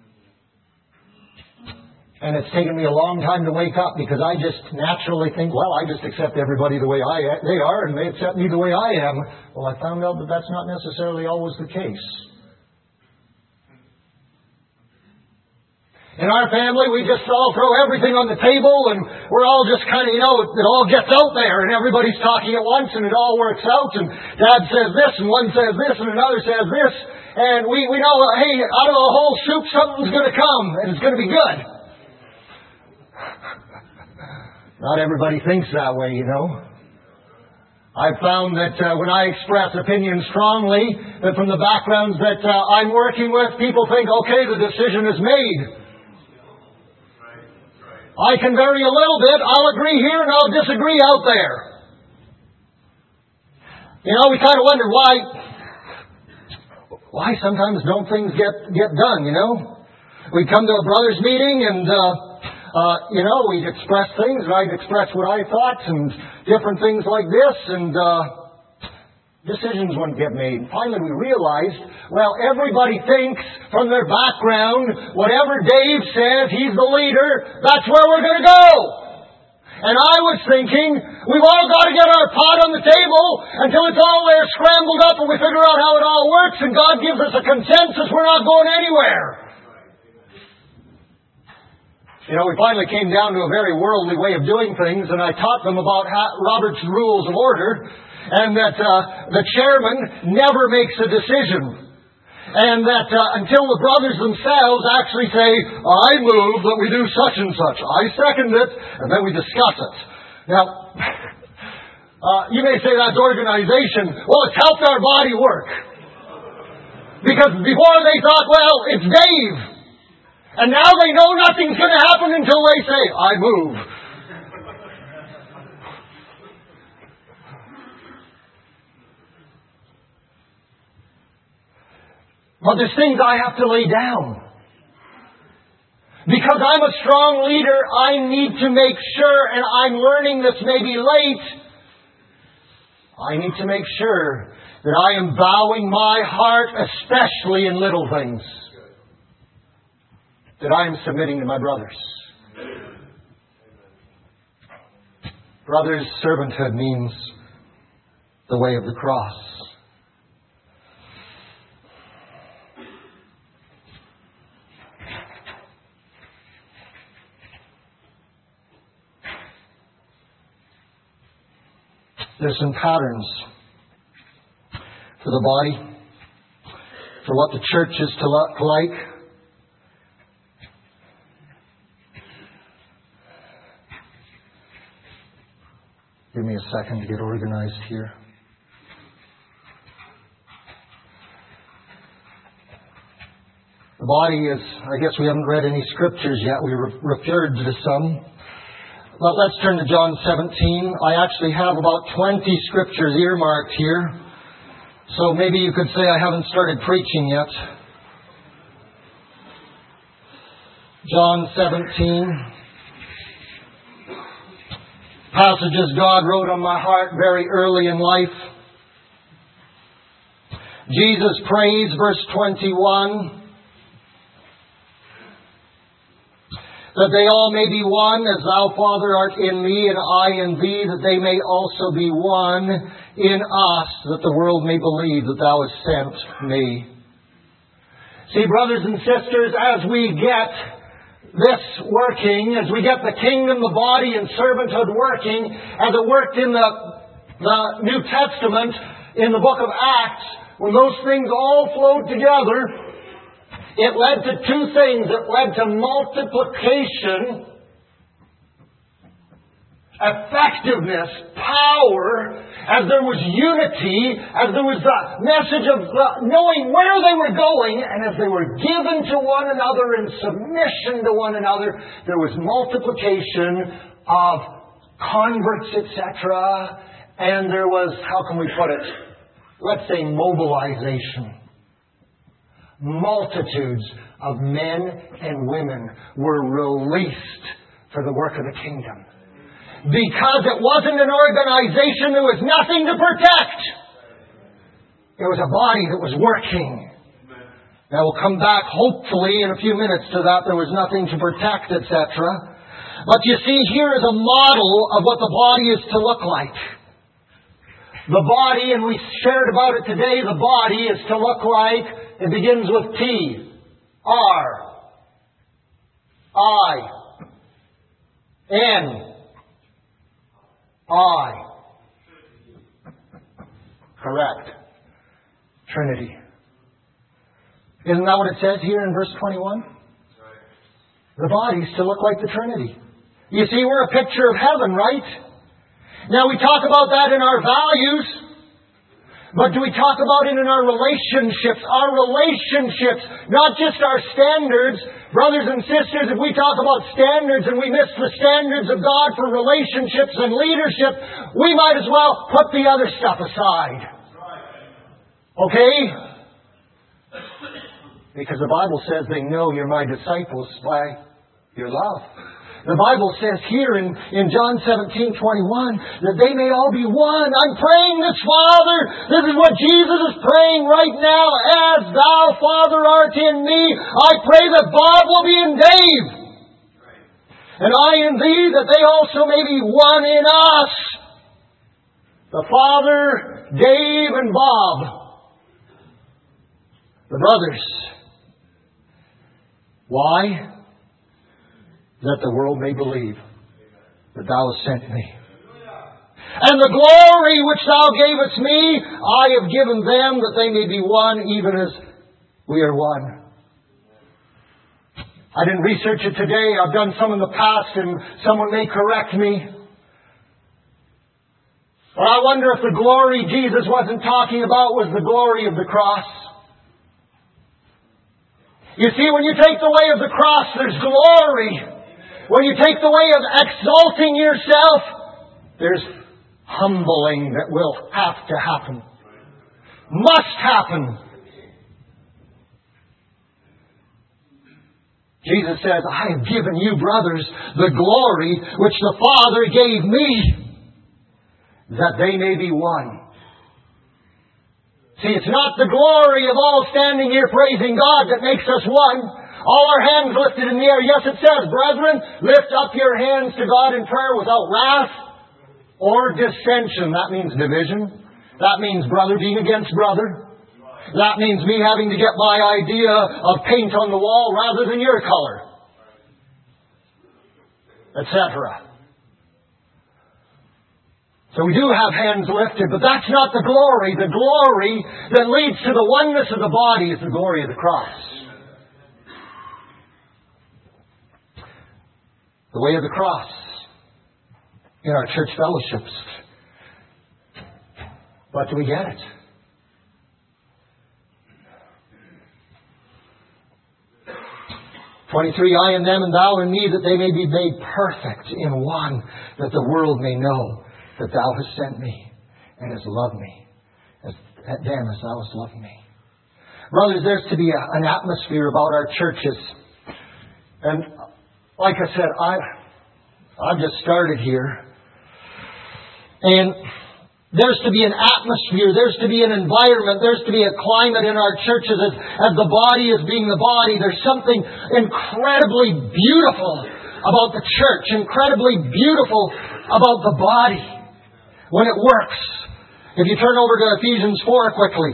And it's taken me a long time to wake up because I just naturally think, well, I just accept everybody the way they are and they accept me the way I am. Well, I found out that that's not necessarily always the case. In our family, we just all throw everything on the table and we're all just kind of, it all gets out there and everybody's talking at once and it all works out and Dad says this and one says this and another says this and we know, hey, out of the whole soup something's going to come and it's going to be good. Not everybody thinks that way, I've found that when I express opinions strongly, that from the backgrounds that I'm working with, people think, okay, the decision is made. I can vary a little bit. I'll agree here and I'll disagree out there. We kind of wonder why sometimes don't things get done, We come to a brother's meeting and we'd express things, and I'd express what I thought, and different things like this, and decisions wouldn't get made. And finally we realized, well, everybody thinks from their background, whatever Dave says, he's the leader, that's where we're going to go. And I was thinking, we've all got to get our pot on the table until it's all there scrambled up and we figure out how it all works, and God gives us a consensus, we're not going anywhere. We finally came down to a very worldly way of doing things, and I taught them about Robert's Rules of Order, and that the chairman never makes a decision. And that until the brothers themselves actually say, I move that we do such and such, I second it, and then we discuss it. Now, you may say that's organization. Well, it's helped our body work. Because before they thought, well, it's Dave. And now they know nothing's going to happen until they say, I move. But there's things I have to lay down. Because I'm a strong leader, I need to make sure, and I'm learning this maybe late, I need to make sure that I am bowing my heart, especially in little things. That I am submitting to my brothers. Brothers, servanthood means the way of the cross. There's some patterns for the body, for what the church is to look like. Give me a second to get organized here. The body is, I guess we haven't read any scriptures yet. We referred to some. But let's turn to John 17. I actually have about 20 scriptures earmarked here. So maybe you could say I haven't started preaching yet. John 17. Passages God wrote on my heart very early in life. Jesus prays, verse 21. That they all may be one, as thou, Father, art in me, and I in thee, that they may also be one in us, that the world may believe that thou hast sent me. See, brothers and sisters, as we get this working, as we get the kingdom, the body, and servanthood working, as it worked in the New Testament, in the book of Acts, when those things all flowed together, it led to two things. It led to multiplication, effectiveness, power, as there was unity, as there was the message of knowing where they were going, and as they were given to one another in submission to one another, there was multiplication of converts, etc. And there was, how can we put it? Let's say mobilization. Multitudes of men and women were released for the work of the kingdom. Because it wasn't an organization, there was nothing to protect. It was a body that was working. Now we'll come back hopefully in a few minutes to that. There was nothing to protect, etc. But you see, here is a model of what the body is to look like. The body, and we shared about it today, the body is to look like, it begins with T, R, I, N, I. Correct. Trinity. Isn't that what it says here in verse 21? The body's to look like the Trinity. You see, we're a picture of heaven, right? Now we talk about that in our values, but do we talk about it in our relationships? Our relationships, not just our standards. Brothers and sisters, if we talk about standards and we miss the standards of God for relationships and leadership, we might as well put the other stuff aside. Okay? Because the Bible says they know you're my disciples by your love. The Bible says here in John 17:21 that they may all be one. I'm praying this, Father. This is what Jesus is praying right now. As thou, Father, art in me, I pray that Bob will be in Dave. And I in thee, that they also may be one in us. The Father, Dave, and Bob. The brothers. Why? That the world may believe that thou hast sent me. And the glory which thou gavest me, I have given them, that they may be one, even as we are one. I didn't research it today. I've done some in the past, and someone may correct me. But I wonder if the glory Jesus wasn't talking about was the glory of the cross. You see, when you take the way of the cross, there's glory. When you take the way of exalting yourself, there's humbling that will have to happen. Must happen. Jesus says, I have given you, brothers, the glory which the Father gave me, that they may be one. See, it's not the glory of all standing here praising God that makes us one. All our hands lifted in the air. Yes, it says, brethren, lift up your hands to God in prayer without wrath or dissension. That means division. That means brother being against brother. That means me having to get my idea of paint on the wall rather than your color. Etc. So we do have hands lifted, but that's not the glory. The glory that leads to the oneness of the body is the glory of the cross. The way of the cross in our church fellowships. But do we get it? I in them and thou in me, that they may be made perfect in one, that the world may know that thou hast sent me and hast loved me as them as thou hast loved me. Brothers, there's to be an atmosphere about our churches. And like I said, I've just started here. And there's to be an atmosphere, there's to be an environment, there's to be a climate in our churches as the body is being the body. There's something incredibly beautiful about the church, incredibly beautiful about the body when it works. If you turn over to Ephesians 4 quickly.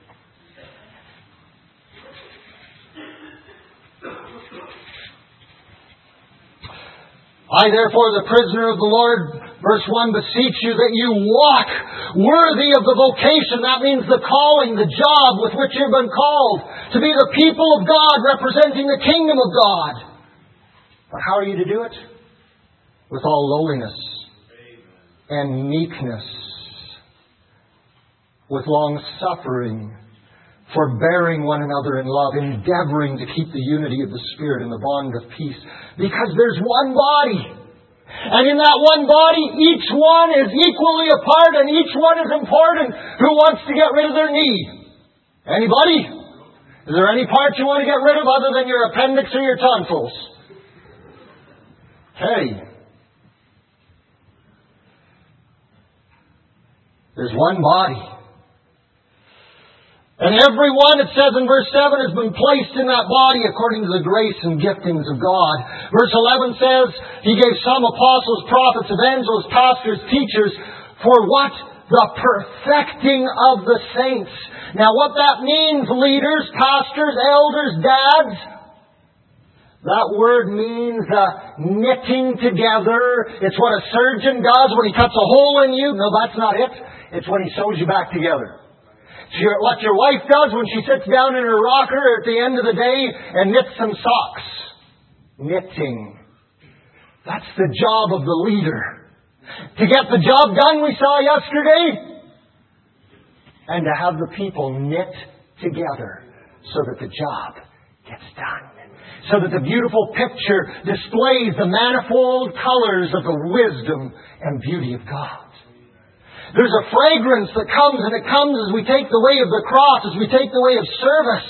I therefore, the prisoner of the Lord, verse 1, beseech you that you walk worthy of the vocation. That means the calling, the job with which you've been called. To be the people of God representing the kingdom of God. But how are you to do it? With all lowliness and meekness. With long suffering. Forbearing one another in love. Endeavoring to keep the unity of the Spirit in the bond of peace. Because there's one body. And in that one body, each one is equally a part and each one is important. Who wants to get rid of their knee? Anybody? Is there any part you want to get rid of other than your appendix or your tonsils? Okay. There's one body. And everyone, it says in verse 7, has been placed in that body according to the grace and giftings of God. Verse 11 says, He gave some apostles, prophets, evangelists, pastors, teachers, for what? The perfecting of the saints. Now what that means, leaders, pastors, elders, dads, that word means knitting together. It's what a surgeon does when he cuts a hole in you. No, that's not it. It's when he sews you back together. What your wife does when she sits down in her rocker at the end of the day and knits some socks. Knitting. That's the job of the leader. To get the job done we saw yesterday. And to have the people knit together so that the job gets done. So that the beautiful picture displays the manifold colors of the wisdom and beauty of God. There's a fragrance that comes, and it comes as we take the way of the cross, as we take the way of service.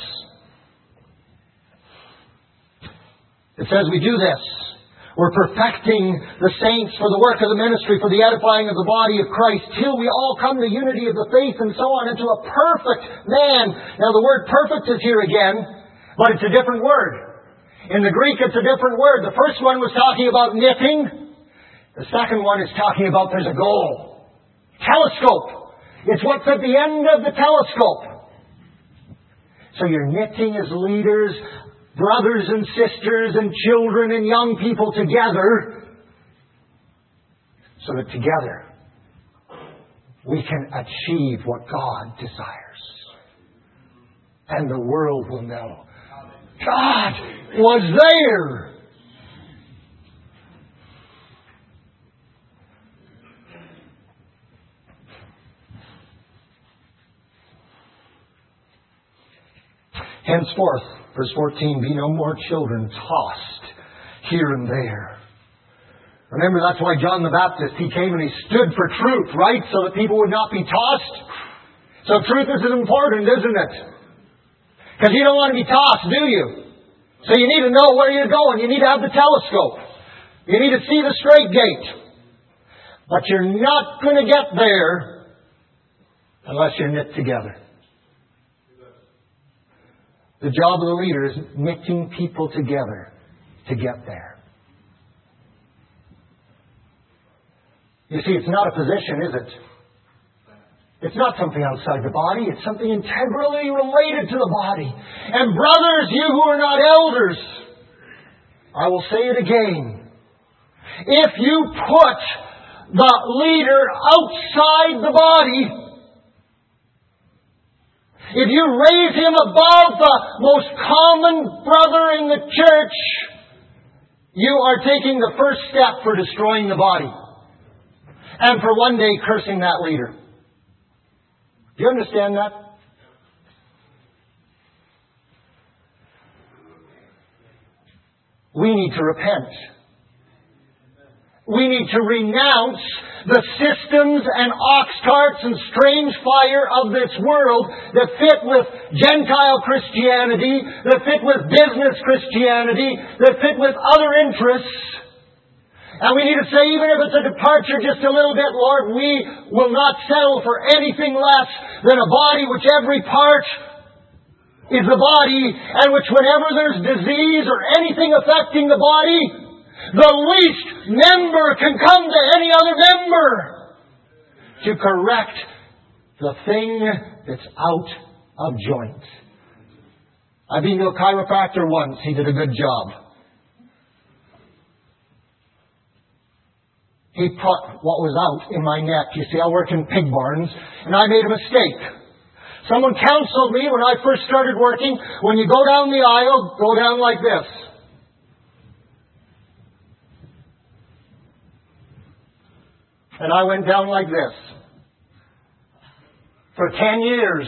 It says we do this. We're perfecting the saints for the work of the ministry, for the edifying of the body of Christ, till we all come to unity of the faith and so on, into a perfect man. Now the word perfect is here again, but it's a different word. In the Greek it's a different word. The first one was talking about knitting. The second one is talking about there's a goal. Telescope. It's what's at the end of the telescope. So you're knitting as leaders, brothers and sisters and children and young people together, so that together we can achieve what God desires. And the world will know God was there. Henceforth, verse 14, be no more children tossed here and there. Remember, that's why John the Baptist, he came and he stood for truth, right? So that people would not be tossed. So truth is important, isn't it? Because you don't want to be tossed, do you? So you need to know where you're going. You need to have the telescope. You need to see the straight gate. But you're not going to get there unless you're knit together. The job of the leader is knitting people together to get there. You see, it's not a position, is it? It's not something outside the body. It's something integrally related to the body. And brothers, you who are not elders, I will say it again. If you put the leader outside the body, if you raise him above the most common brother in the church, you are taking the first step for destroying the body. And for one day cursing that leader. Do you understand that? We need to repent. We need to renounce the systems and ox carts and strange fire of this world that fit with Gentile Christianity, that fit with business Christianity, that fit with other interests. And we need to say, even if it's a departure just a little bit, Lord, we will not settle for anything less than a body which every part is the body, and which whenever there's disease or anything affecting the body, the least member can come to any other member to correct the thing that's out of joint. I've been to a chiropractor once. He did a good job. He put what was out in my neck. You see, I work in pig barns, and I made a mistake. Someone counseled me when I first started working, when you go down the aisle, go down like this. And I went down like this. For 10 years.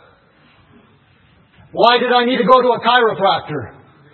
Why did I need to go to a chiropractor?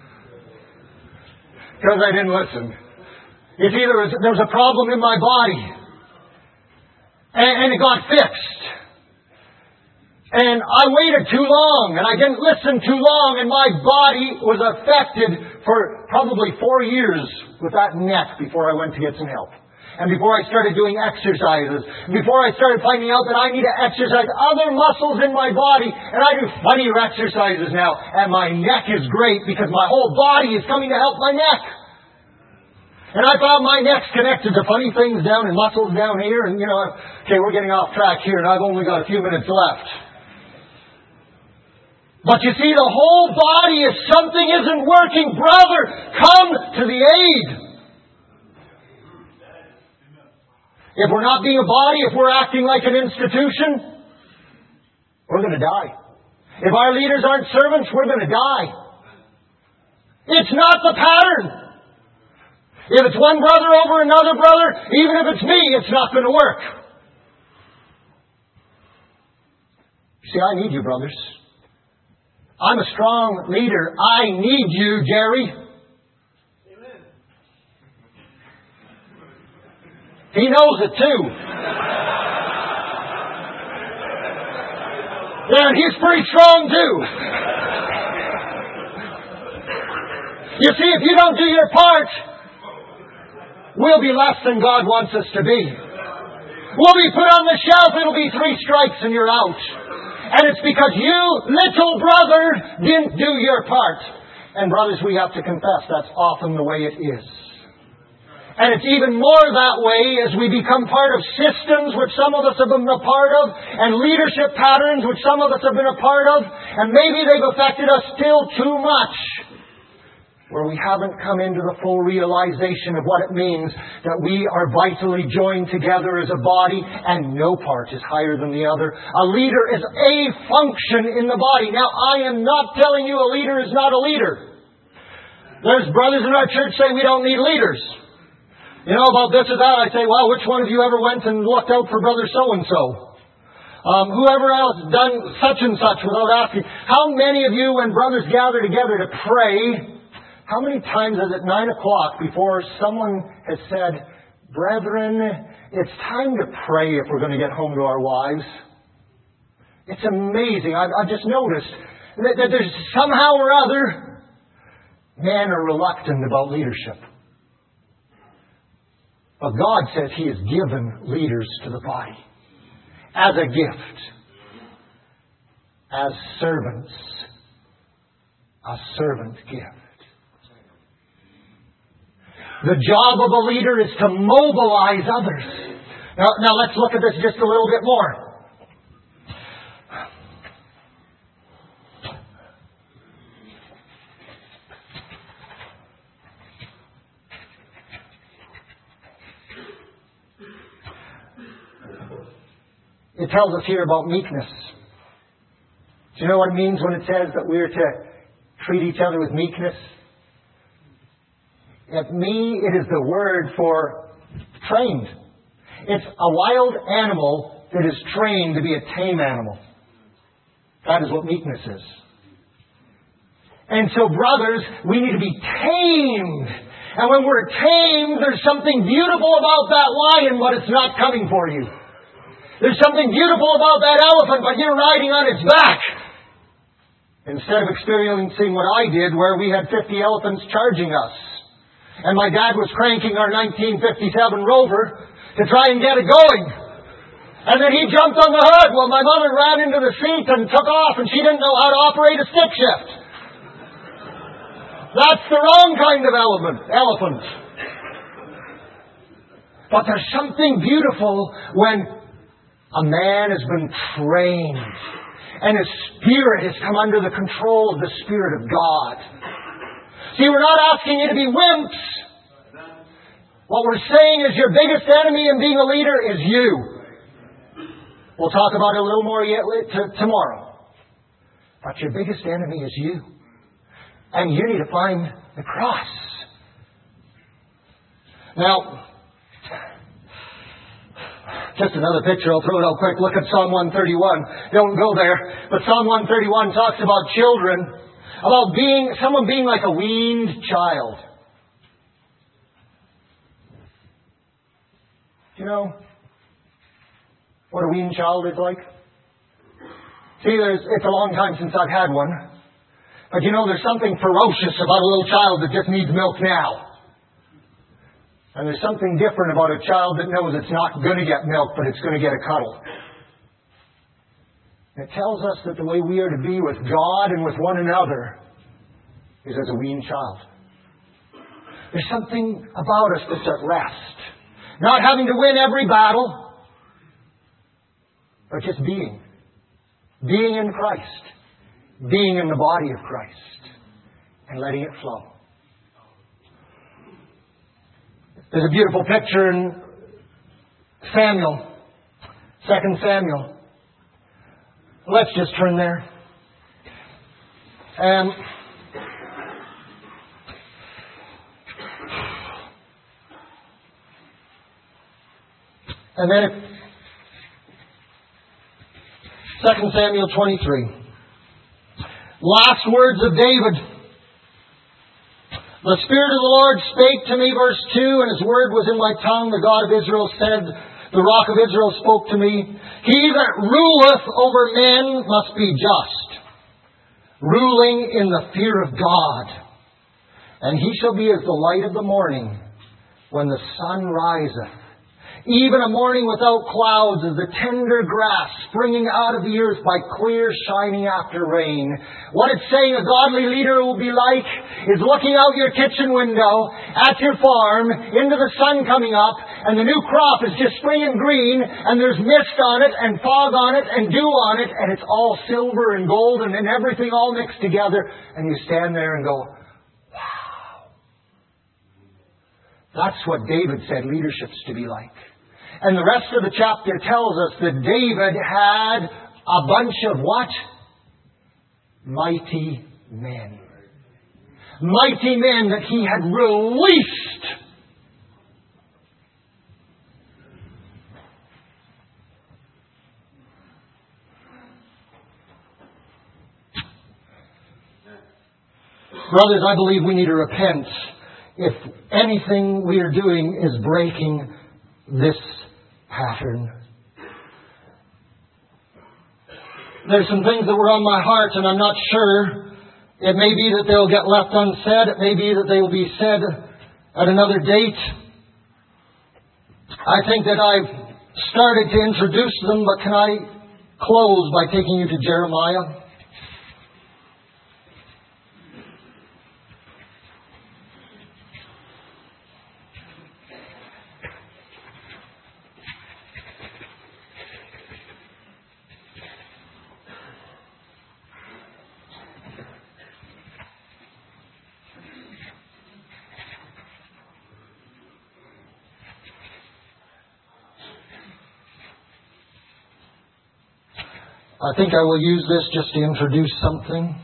Because I didn't listen. You see, there was a problem in my body. And it got fixed. And I waited too long, and I didn't listen too long, and my body was affected for probably 4 years with that neck before I went to get some help. And before I started doing exercises, before I started finding out that I need to exercise other muscles in my body, and I do funnier exercises now, and my neck is great because my whole body is coming to help my neck. And I found my neck's connected to funny things down and muscles down here, and okay, we're getting off track here, and I've only got a few minutes left. But you see, the whole body, if something isn't working, brother, come to the aid. If we're not being a body, if we're acting like an institution, we're going to die. If our leaders aren't servants, we're going to die. It's not the pattern. If it's one brother over another brother, even if it's me, it's not going to work. You see, I need you, brothers. I'm a strong leader. I need you, Jerry. Amen. He knows it too. Yeah, and he's pretty strong too. You see, if you don't do your part, we'll be less than God wants us to be. We'll be put on the shelf. It'll be 3 strikes and you're out. And it's because you, little brother, didn't do your part. And brothers, we have to confess that's often the way it is. And it's even more that way as we become part of systems which some of us have been a part of, and leadership patterns which some of us have been a part of, and maybe they've affected us still too much, where we haven't come into the full realization of what it means that we are vitally joined together as a body and no part is higher than the other. A leader is a function in the body. Now, I am not telling you a leader is not a leader. There's brothers in our church say we don't need leaders. About this or that, I say, well, which one of you ever went and looked out for brother so-and-so? Whoever else done such and such without asking. How many of you, when brothers gather together to pray, how many times is it 9 o'clock before someone has said, brethren, it's time to pray if we're going to get home to our wives? It's amazing. I've just noticed that there's somehow or other, men are reluctant about leadership. But God says He has given leaders to the body as a gift, as servants, a servant gift. The job of a leader is to mobilize others. Now let's look at this just a little bit more. It tells us here about meekness. Do you know what it means when it says that we're to treat each other with meekness? It is the word for trained. It's a wild animal that is trained to be a tame animal. That is what meekness is. And so, brothers, we need to be tamed. And when we're tamed, there's something beautiful about that lion, but it's not coming for you. There's something beautiful about that elephant, but you're riding on its back. Instead of experiencing what I did, where we had 50 elephants charging us. And my dad was cranking our 1957 Rover to try and get it going. And then he jumped on the hood while my mother ran into the seat and took off, and she didn't know how to operate a stick shift. That's the wrong kind of elephant. But there's something beautiful when a man has been trained and his spirit has come under the control of the Spirit of God. See, we're not asking you to be wimps. What we're saying is your biggest enemy in being a leader is you. We'll talk about it a little more tomorrow. But your biggest enemy is you. And you need to find the cross. Now, just another picture. I'll throw it out quick. Look at Psalm 131. Don't go there. But Psalm 131 talks about children. About someone being like a weaned child. Do you know what a weaned child is like? See, it's a long time since I've had one. But you know, there's something ferocious about a little child that just needs milk now. And there's something different about a child that knows it's not going to get milk, but it's going to get a cuddle. It tells us that the way we are to be with God and with one another is as a weaned child. There's something about us that's at rest. Not having to win every battle, but just being. Being in Christ. Being in the body of Christ. And letting it flow. There's a beautiful picture in Samuel. 2 Samuel. Let's just turn there. And then 2 Samuel 23. Last words of David. The Spirit of the Lord spake to me, verse 2, and His word was in my tongue. The God of Israel said, the Rock of Israel spoke to me. He that ruleth over men must be just, ruling in the fear of God. And he shall be as the light of the morning when the sun riseth. Even a morning without clouds is the tender grass springing out of the earth by clear shining after rain. What it's saying a godly leader will be like is looking out your kitchen window at your farm into the sun coming up, and the new crop is just springing green, and there's mist on it and fog on it and dew on it, and it's all silver and gold and everything all mixed together, and you stand there and go, wow. That's what David said leadership's to be like. And the rest of the chapter tells us that David had a bunch of what? Mighty men. Mighty men that he had released. Brothers, I believe we need to repent if anything we are doing is breaking this pattern. There's some things that were on my heart, and I'm not sure. It may be that they'll get left unsaid. It may be that they will be said at another date. I think that I've started to introduce them, but can I close by taking you to Jeremiah? I think I will use this just to introduce something.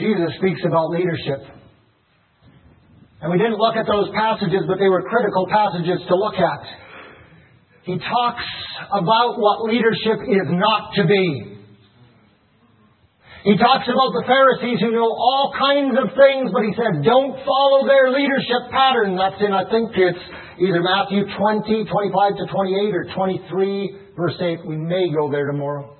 Jesus speaks about leadership. And we didn't look at those passages, but they were critical passages to look at. He talks about what leadership is not to be. He talks about the Pharisees who know all kinds of things, but he said, don't follow their leadership pattern. That's in, I think it's either Matthew 20, 25 to 28, or 23, verse 8. We may go there tomorrow.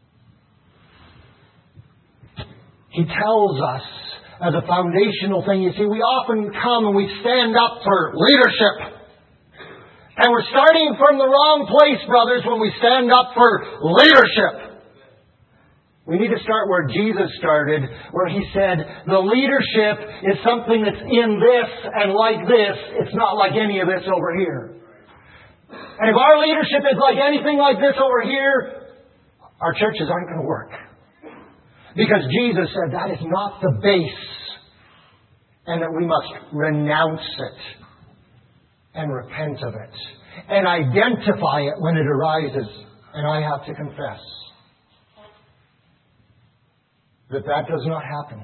He tells us as a foundational thing, you see, we often come and we stand up for leadership. And we're starting from the wrong place, brothers, when we stand up for leadership. We need to start where Jesus started, where He said, the leadership is something that's in this and like this. It's not like any of this over here. And if our leadership is like anything like this over here, our churches aren't going to work. Because Jesus said that is not the base, and that we must renounce it and repent of it and identify it when it arises. And I have to confess that does not happen.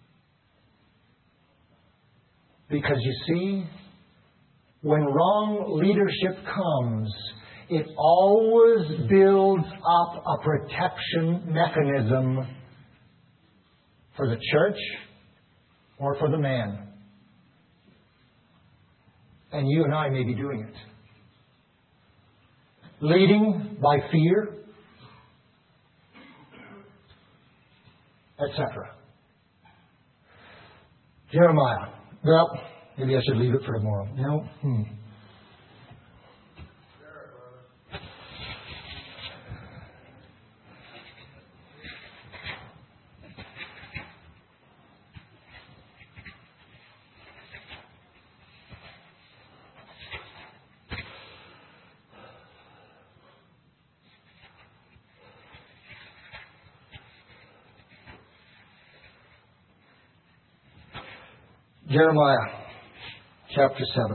Because you see, when wrong leadership comes, it always builds up a protection mechanism for the church or for the man. And you and I may be doing it. Leading by fear, etc. Jeremiah. Well, maybe I should leave it for tomorrow. No? Jeremiah chapter 7.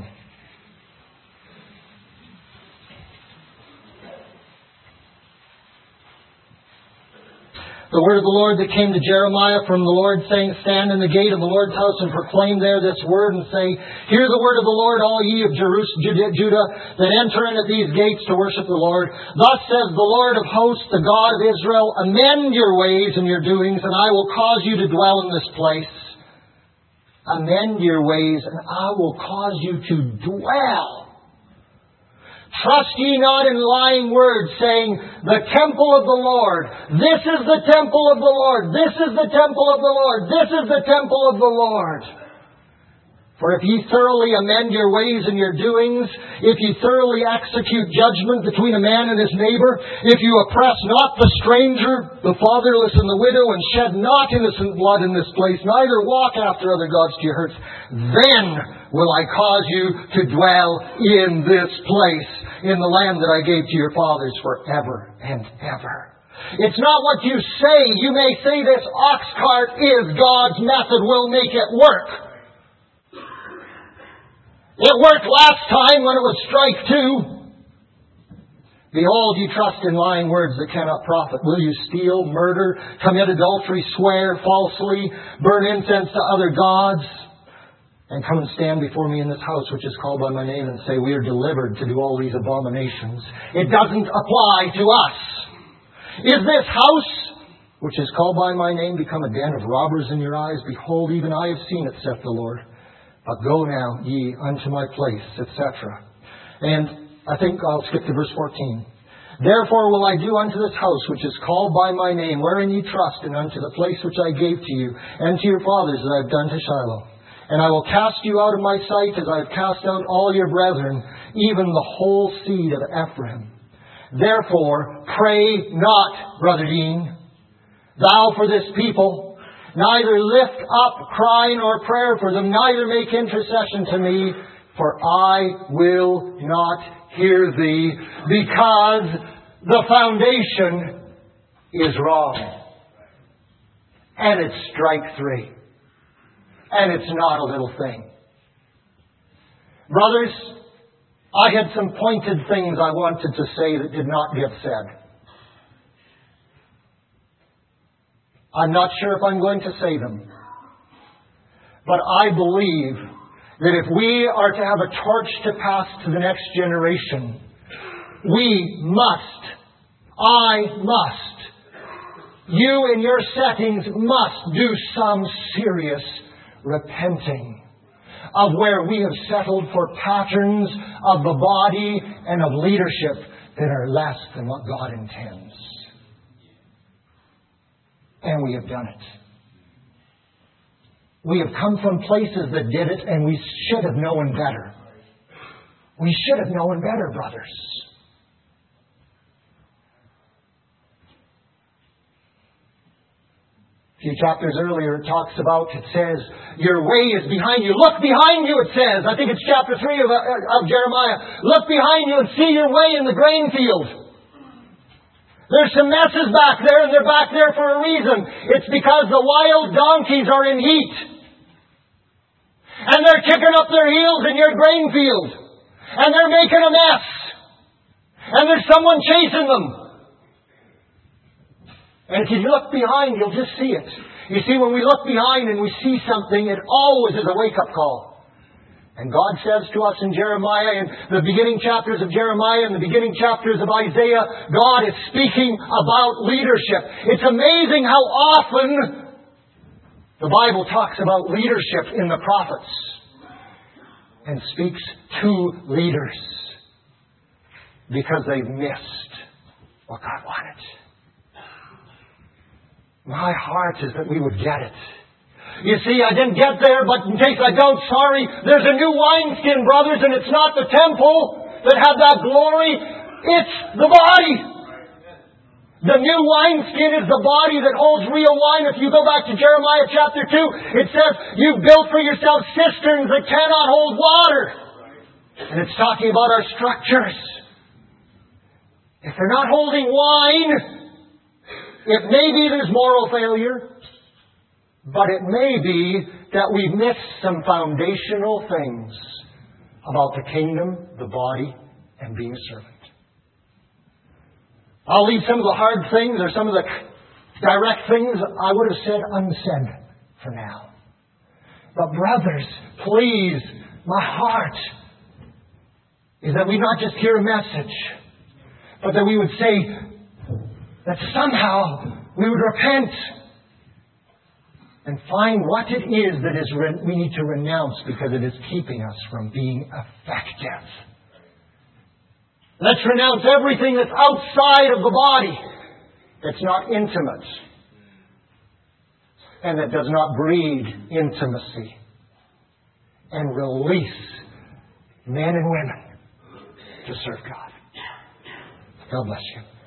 The word of the Lord that came to Jeremiah from the Lord, saying, stand in the gate of the Lord's house and proclaim there this word, and say, hear the word of the Lord, all ye of Judah, that enter in at these gates to worship the Lord. Thus says the Lord of hosts, the God of Israel, amend your ways and your doings, and I will cause you to dwell in this place. Amend your ways, and I will cause you to dwell. Trust ye not in lying words, saying, the temple of the Lord. This is the temple of the Lord. This is the temple of the Lord. This is the temple of the Lord. For if ye thoroughly amend your ways and your doings, if ye thoroughly execute judgment between a man and his neighbor, if you oppress not the stranger, the fatherless and the widow, and shed not innocent blood in this place, neither walk after other gods to your hurts, then will I cause you to dwell in this place, in the land that I gave to your fathers forever and ever. It's not what you say. You may say this ox cart is God's method. We'll make it work. It worked last time when it was strike two. Behold, you trust in lying words that cannot profit. Will you steal, murder, commit adultery, swear falsely, burn incense to other gods, and come and stand before me in this house which is called by my name and say, we are delivered to do all these abominations? It doesn't apply to us. Is this house which is called by my name become a den of robbers in your eyes? Behold, even I have seen it, saith the Lord. But go now, ye, unto my place, etc. And I think I'll skip to verse 14. Therefore will I do unto this house, which is called by my name, wherein ye trust, and unto the place which I gave to you, and to your fathers that I have done to Shiloh. And I will cast you out of my sight, as I have cast out all your brethren, even the whole seed of Ephraim. Therefore pray not, Brother Dean, thou for this people, neither lift up cry nor prayer for them, neither make intercession to me, for I will not hear thee, because the foundation is wrong. And it's strike three. And it's not a little thing. Brothers, I had some pointed things I wanted to say that did not get said. I'm not sure if I'm going to say them. But I believe that if we are to have a torch to pass to the next generation, we must, I must, you in your settings must do some serious repenting of where we have settled for patterns of the body and of leadership that are less than what God intends. And we have done it. We have come from places that did it, and we should have known better. We should have known better, brothers. A few chapters earlier, it says, your way is behind you. Look behind you, it says. I think it's chapter 3 of Jeremiah. Look behind you and see your way in the grain field. There's some messes back there, and they're back there for a reason. It's because the wild donkeys are in heat. And they're kicking up their heels in your grain field. And they're making a mess. And there's someone chasing them. And if you look behind, you'll just see it. You see, when we look behind and we see something, it always is a wake-up call. And God says to us in Jeremiah, in the beginning chapters of Jeremiah and the beginning chapters of Isaiah, God is speaking about leadership. It's amazing how often the Bible talks about leadership in the prophets and speaks to leaders because they've missed what God wanted. My heart is that we would get it. You see, I didn't get there, but in case I don't, sorry, there's a new wineskin, brothers, and it's not the temple that had that glory. It's the body. The new wineskin is the body that holds real wine. If you go back to Jeremiah chapter 2, it says, you've built for yourself cisterns that cannot hold water. And it's talking about our structures. If they're not holding wine, it may be there's moral failure, but it may be that we've missed some foundational things about the kingdom, the body, and being a servant. I'll leave some of the hard things or some of the direct things I would have said unsaid for now. But brothers, please, my heart is that we not just hear a message, but that we would say, that somehow we would repent and find what it is that we need to renounce because it is keeping us from being effective. Let's renounce everything that's outside of the body, that's not intimate, and that does not breed intimacy, and release men and women to serve God. God bless you.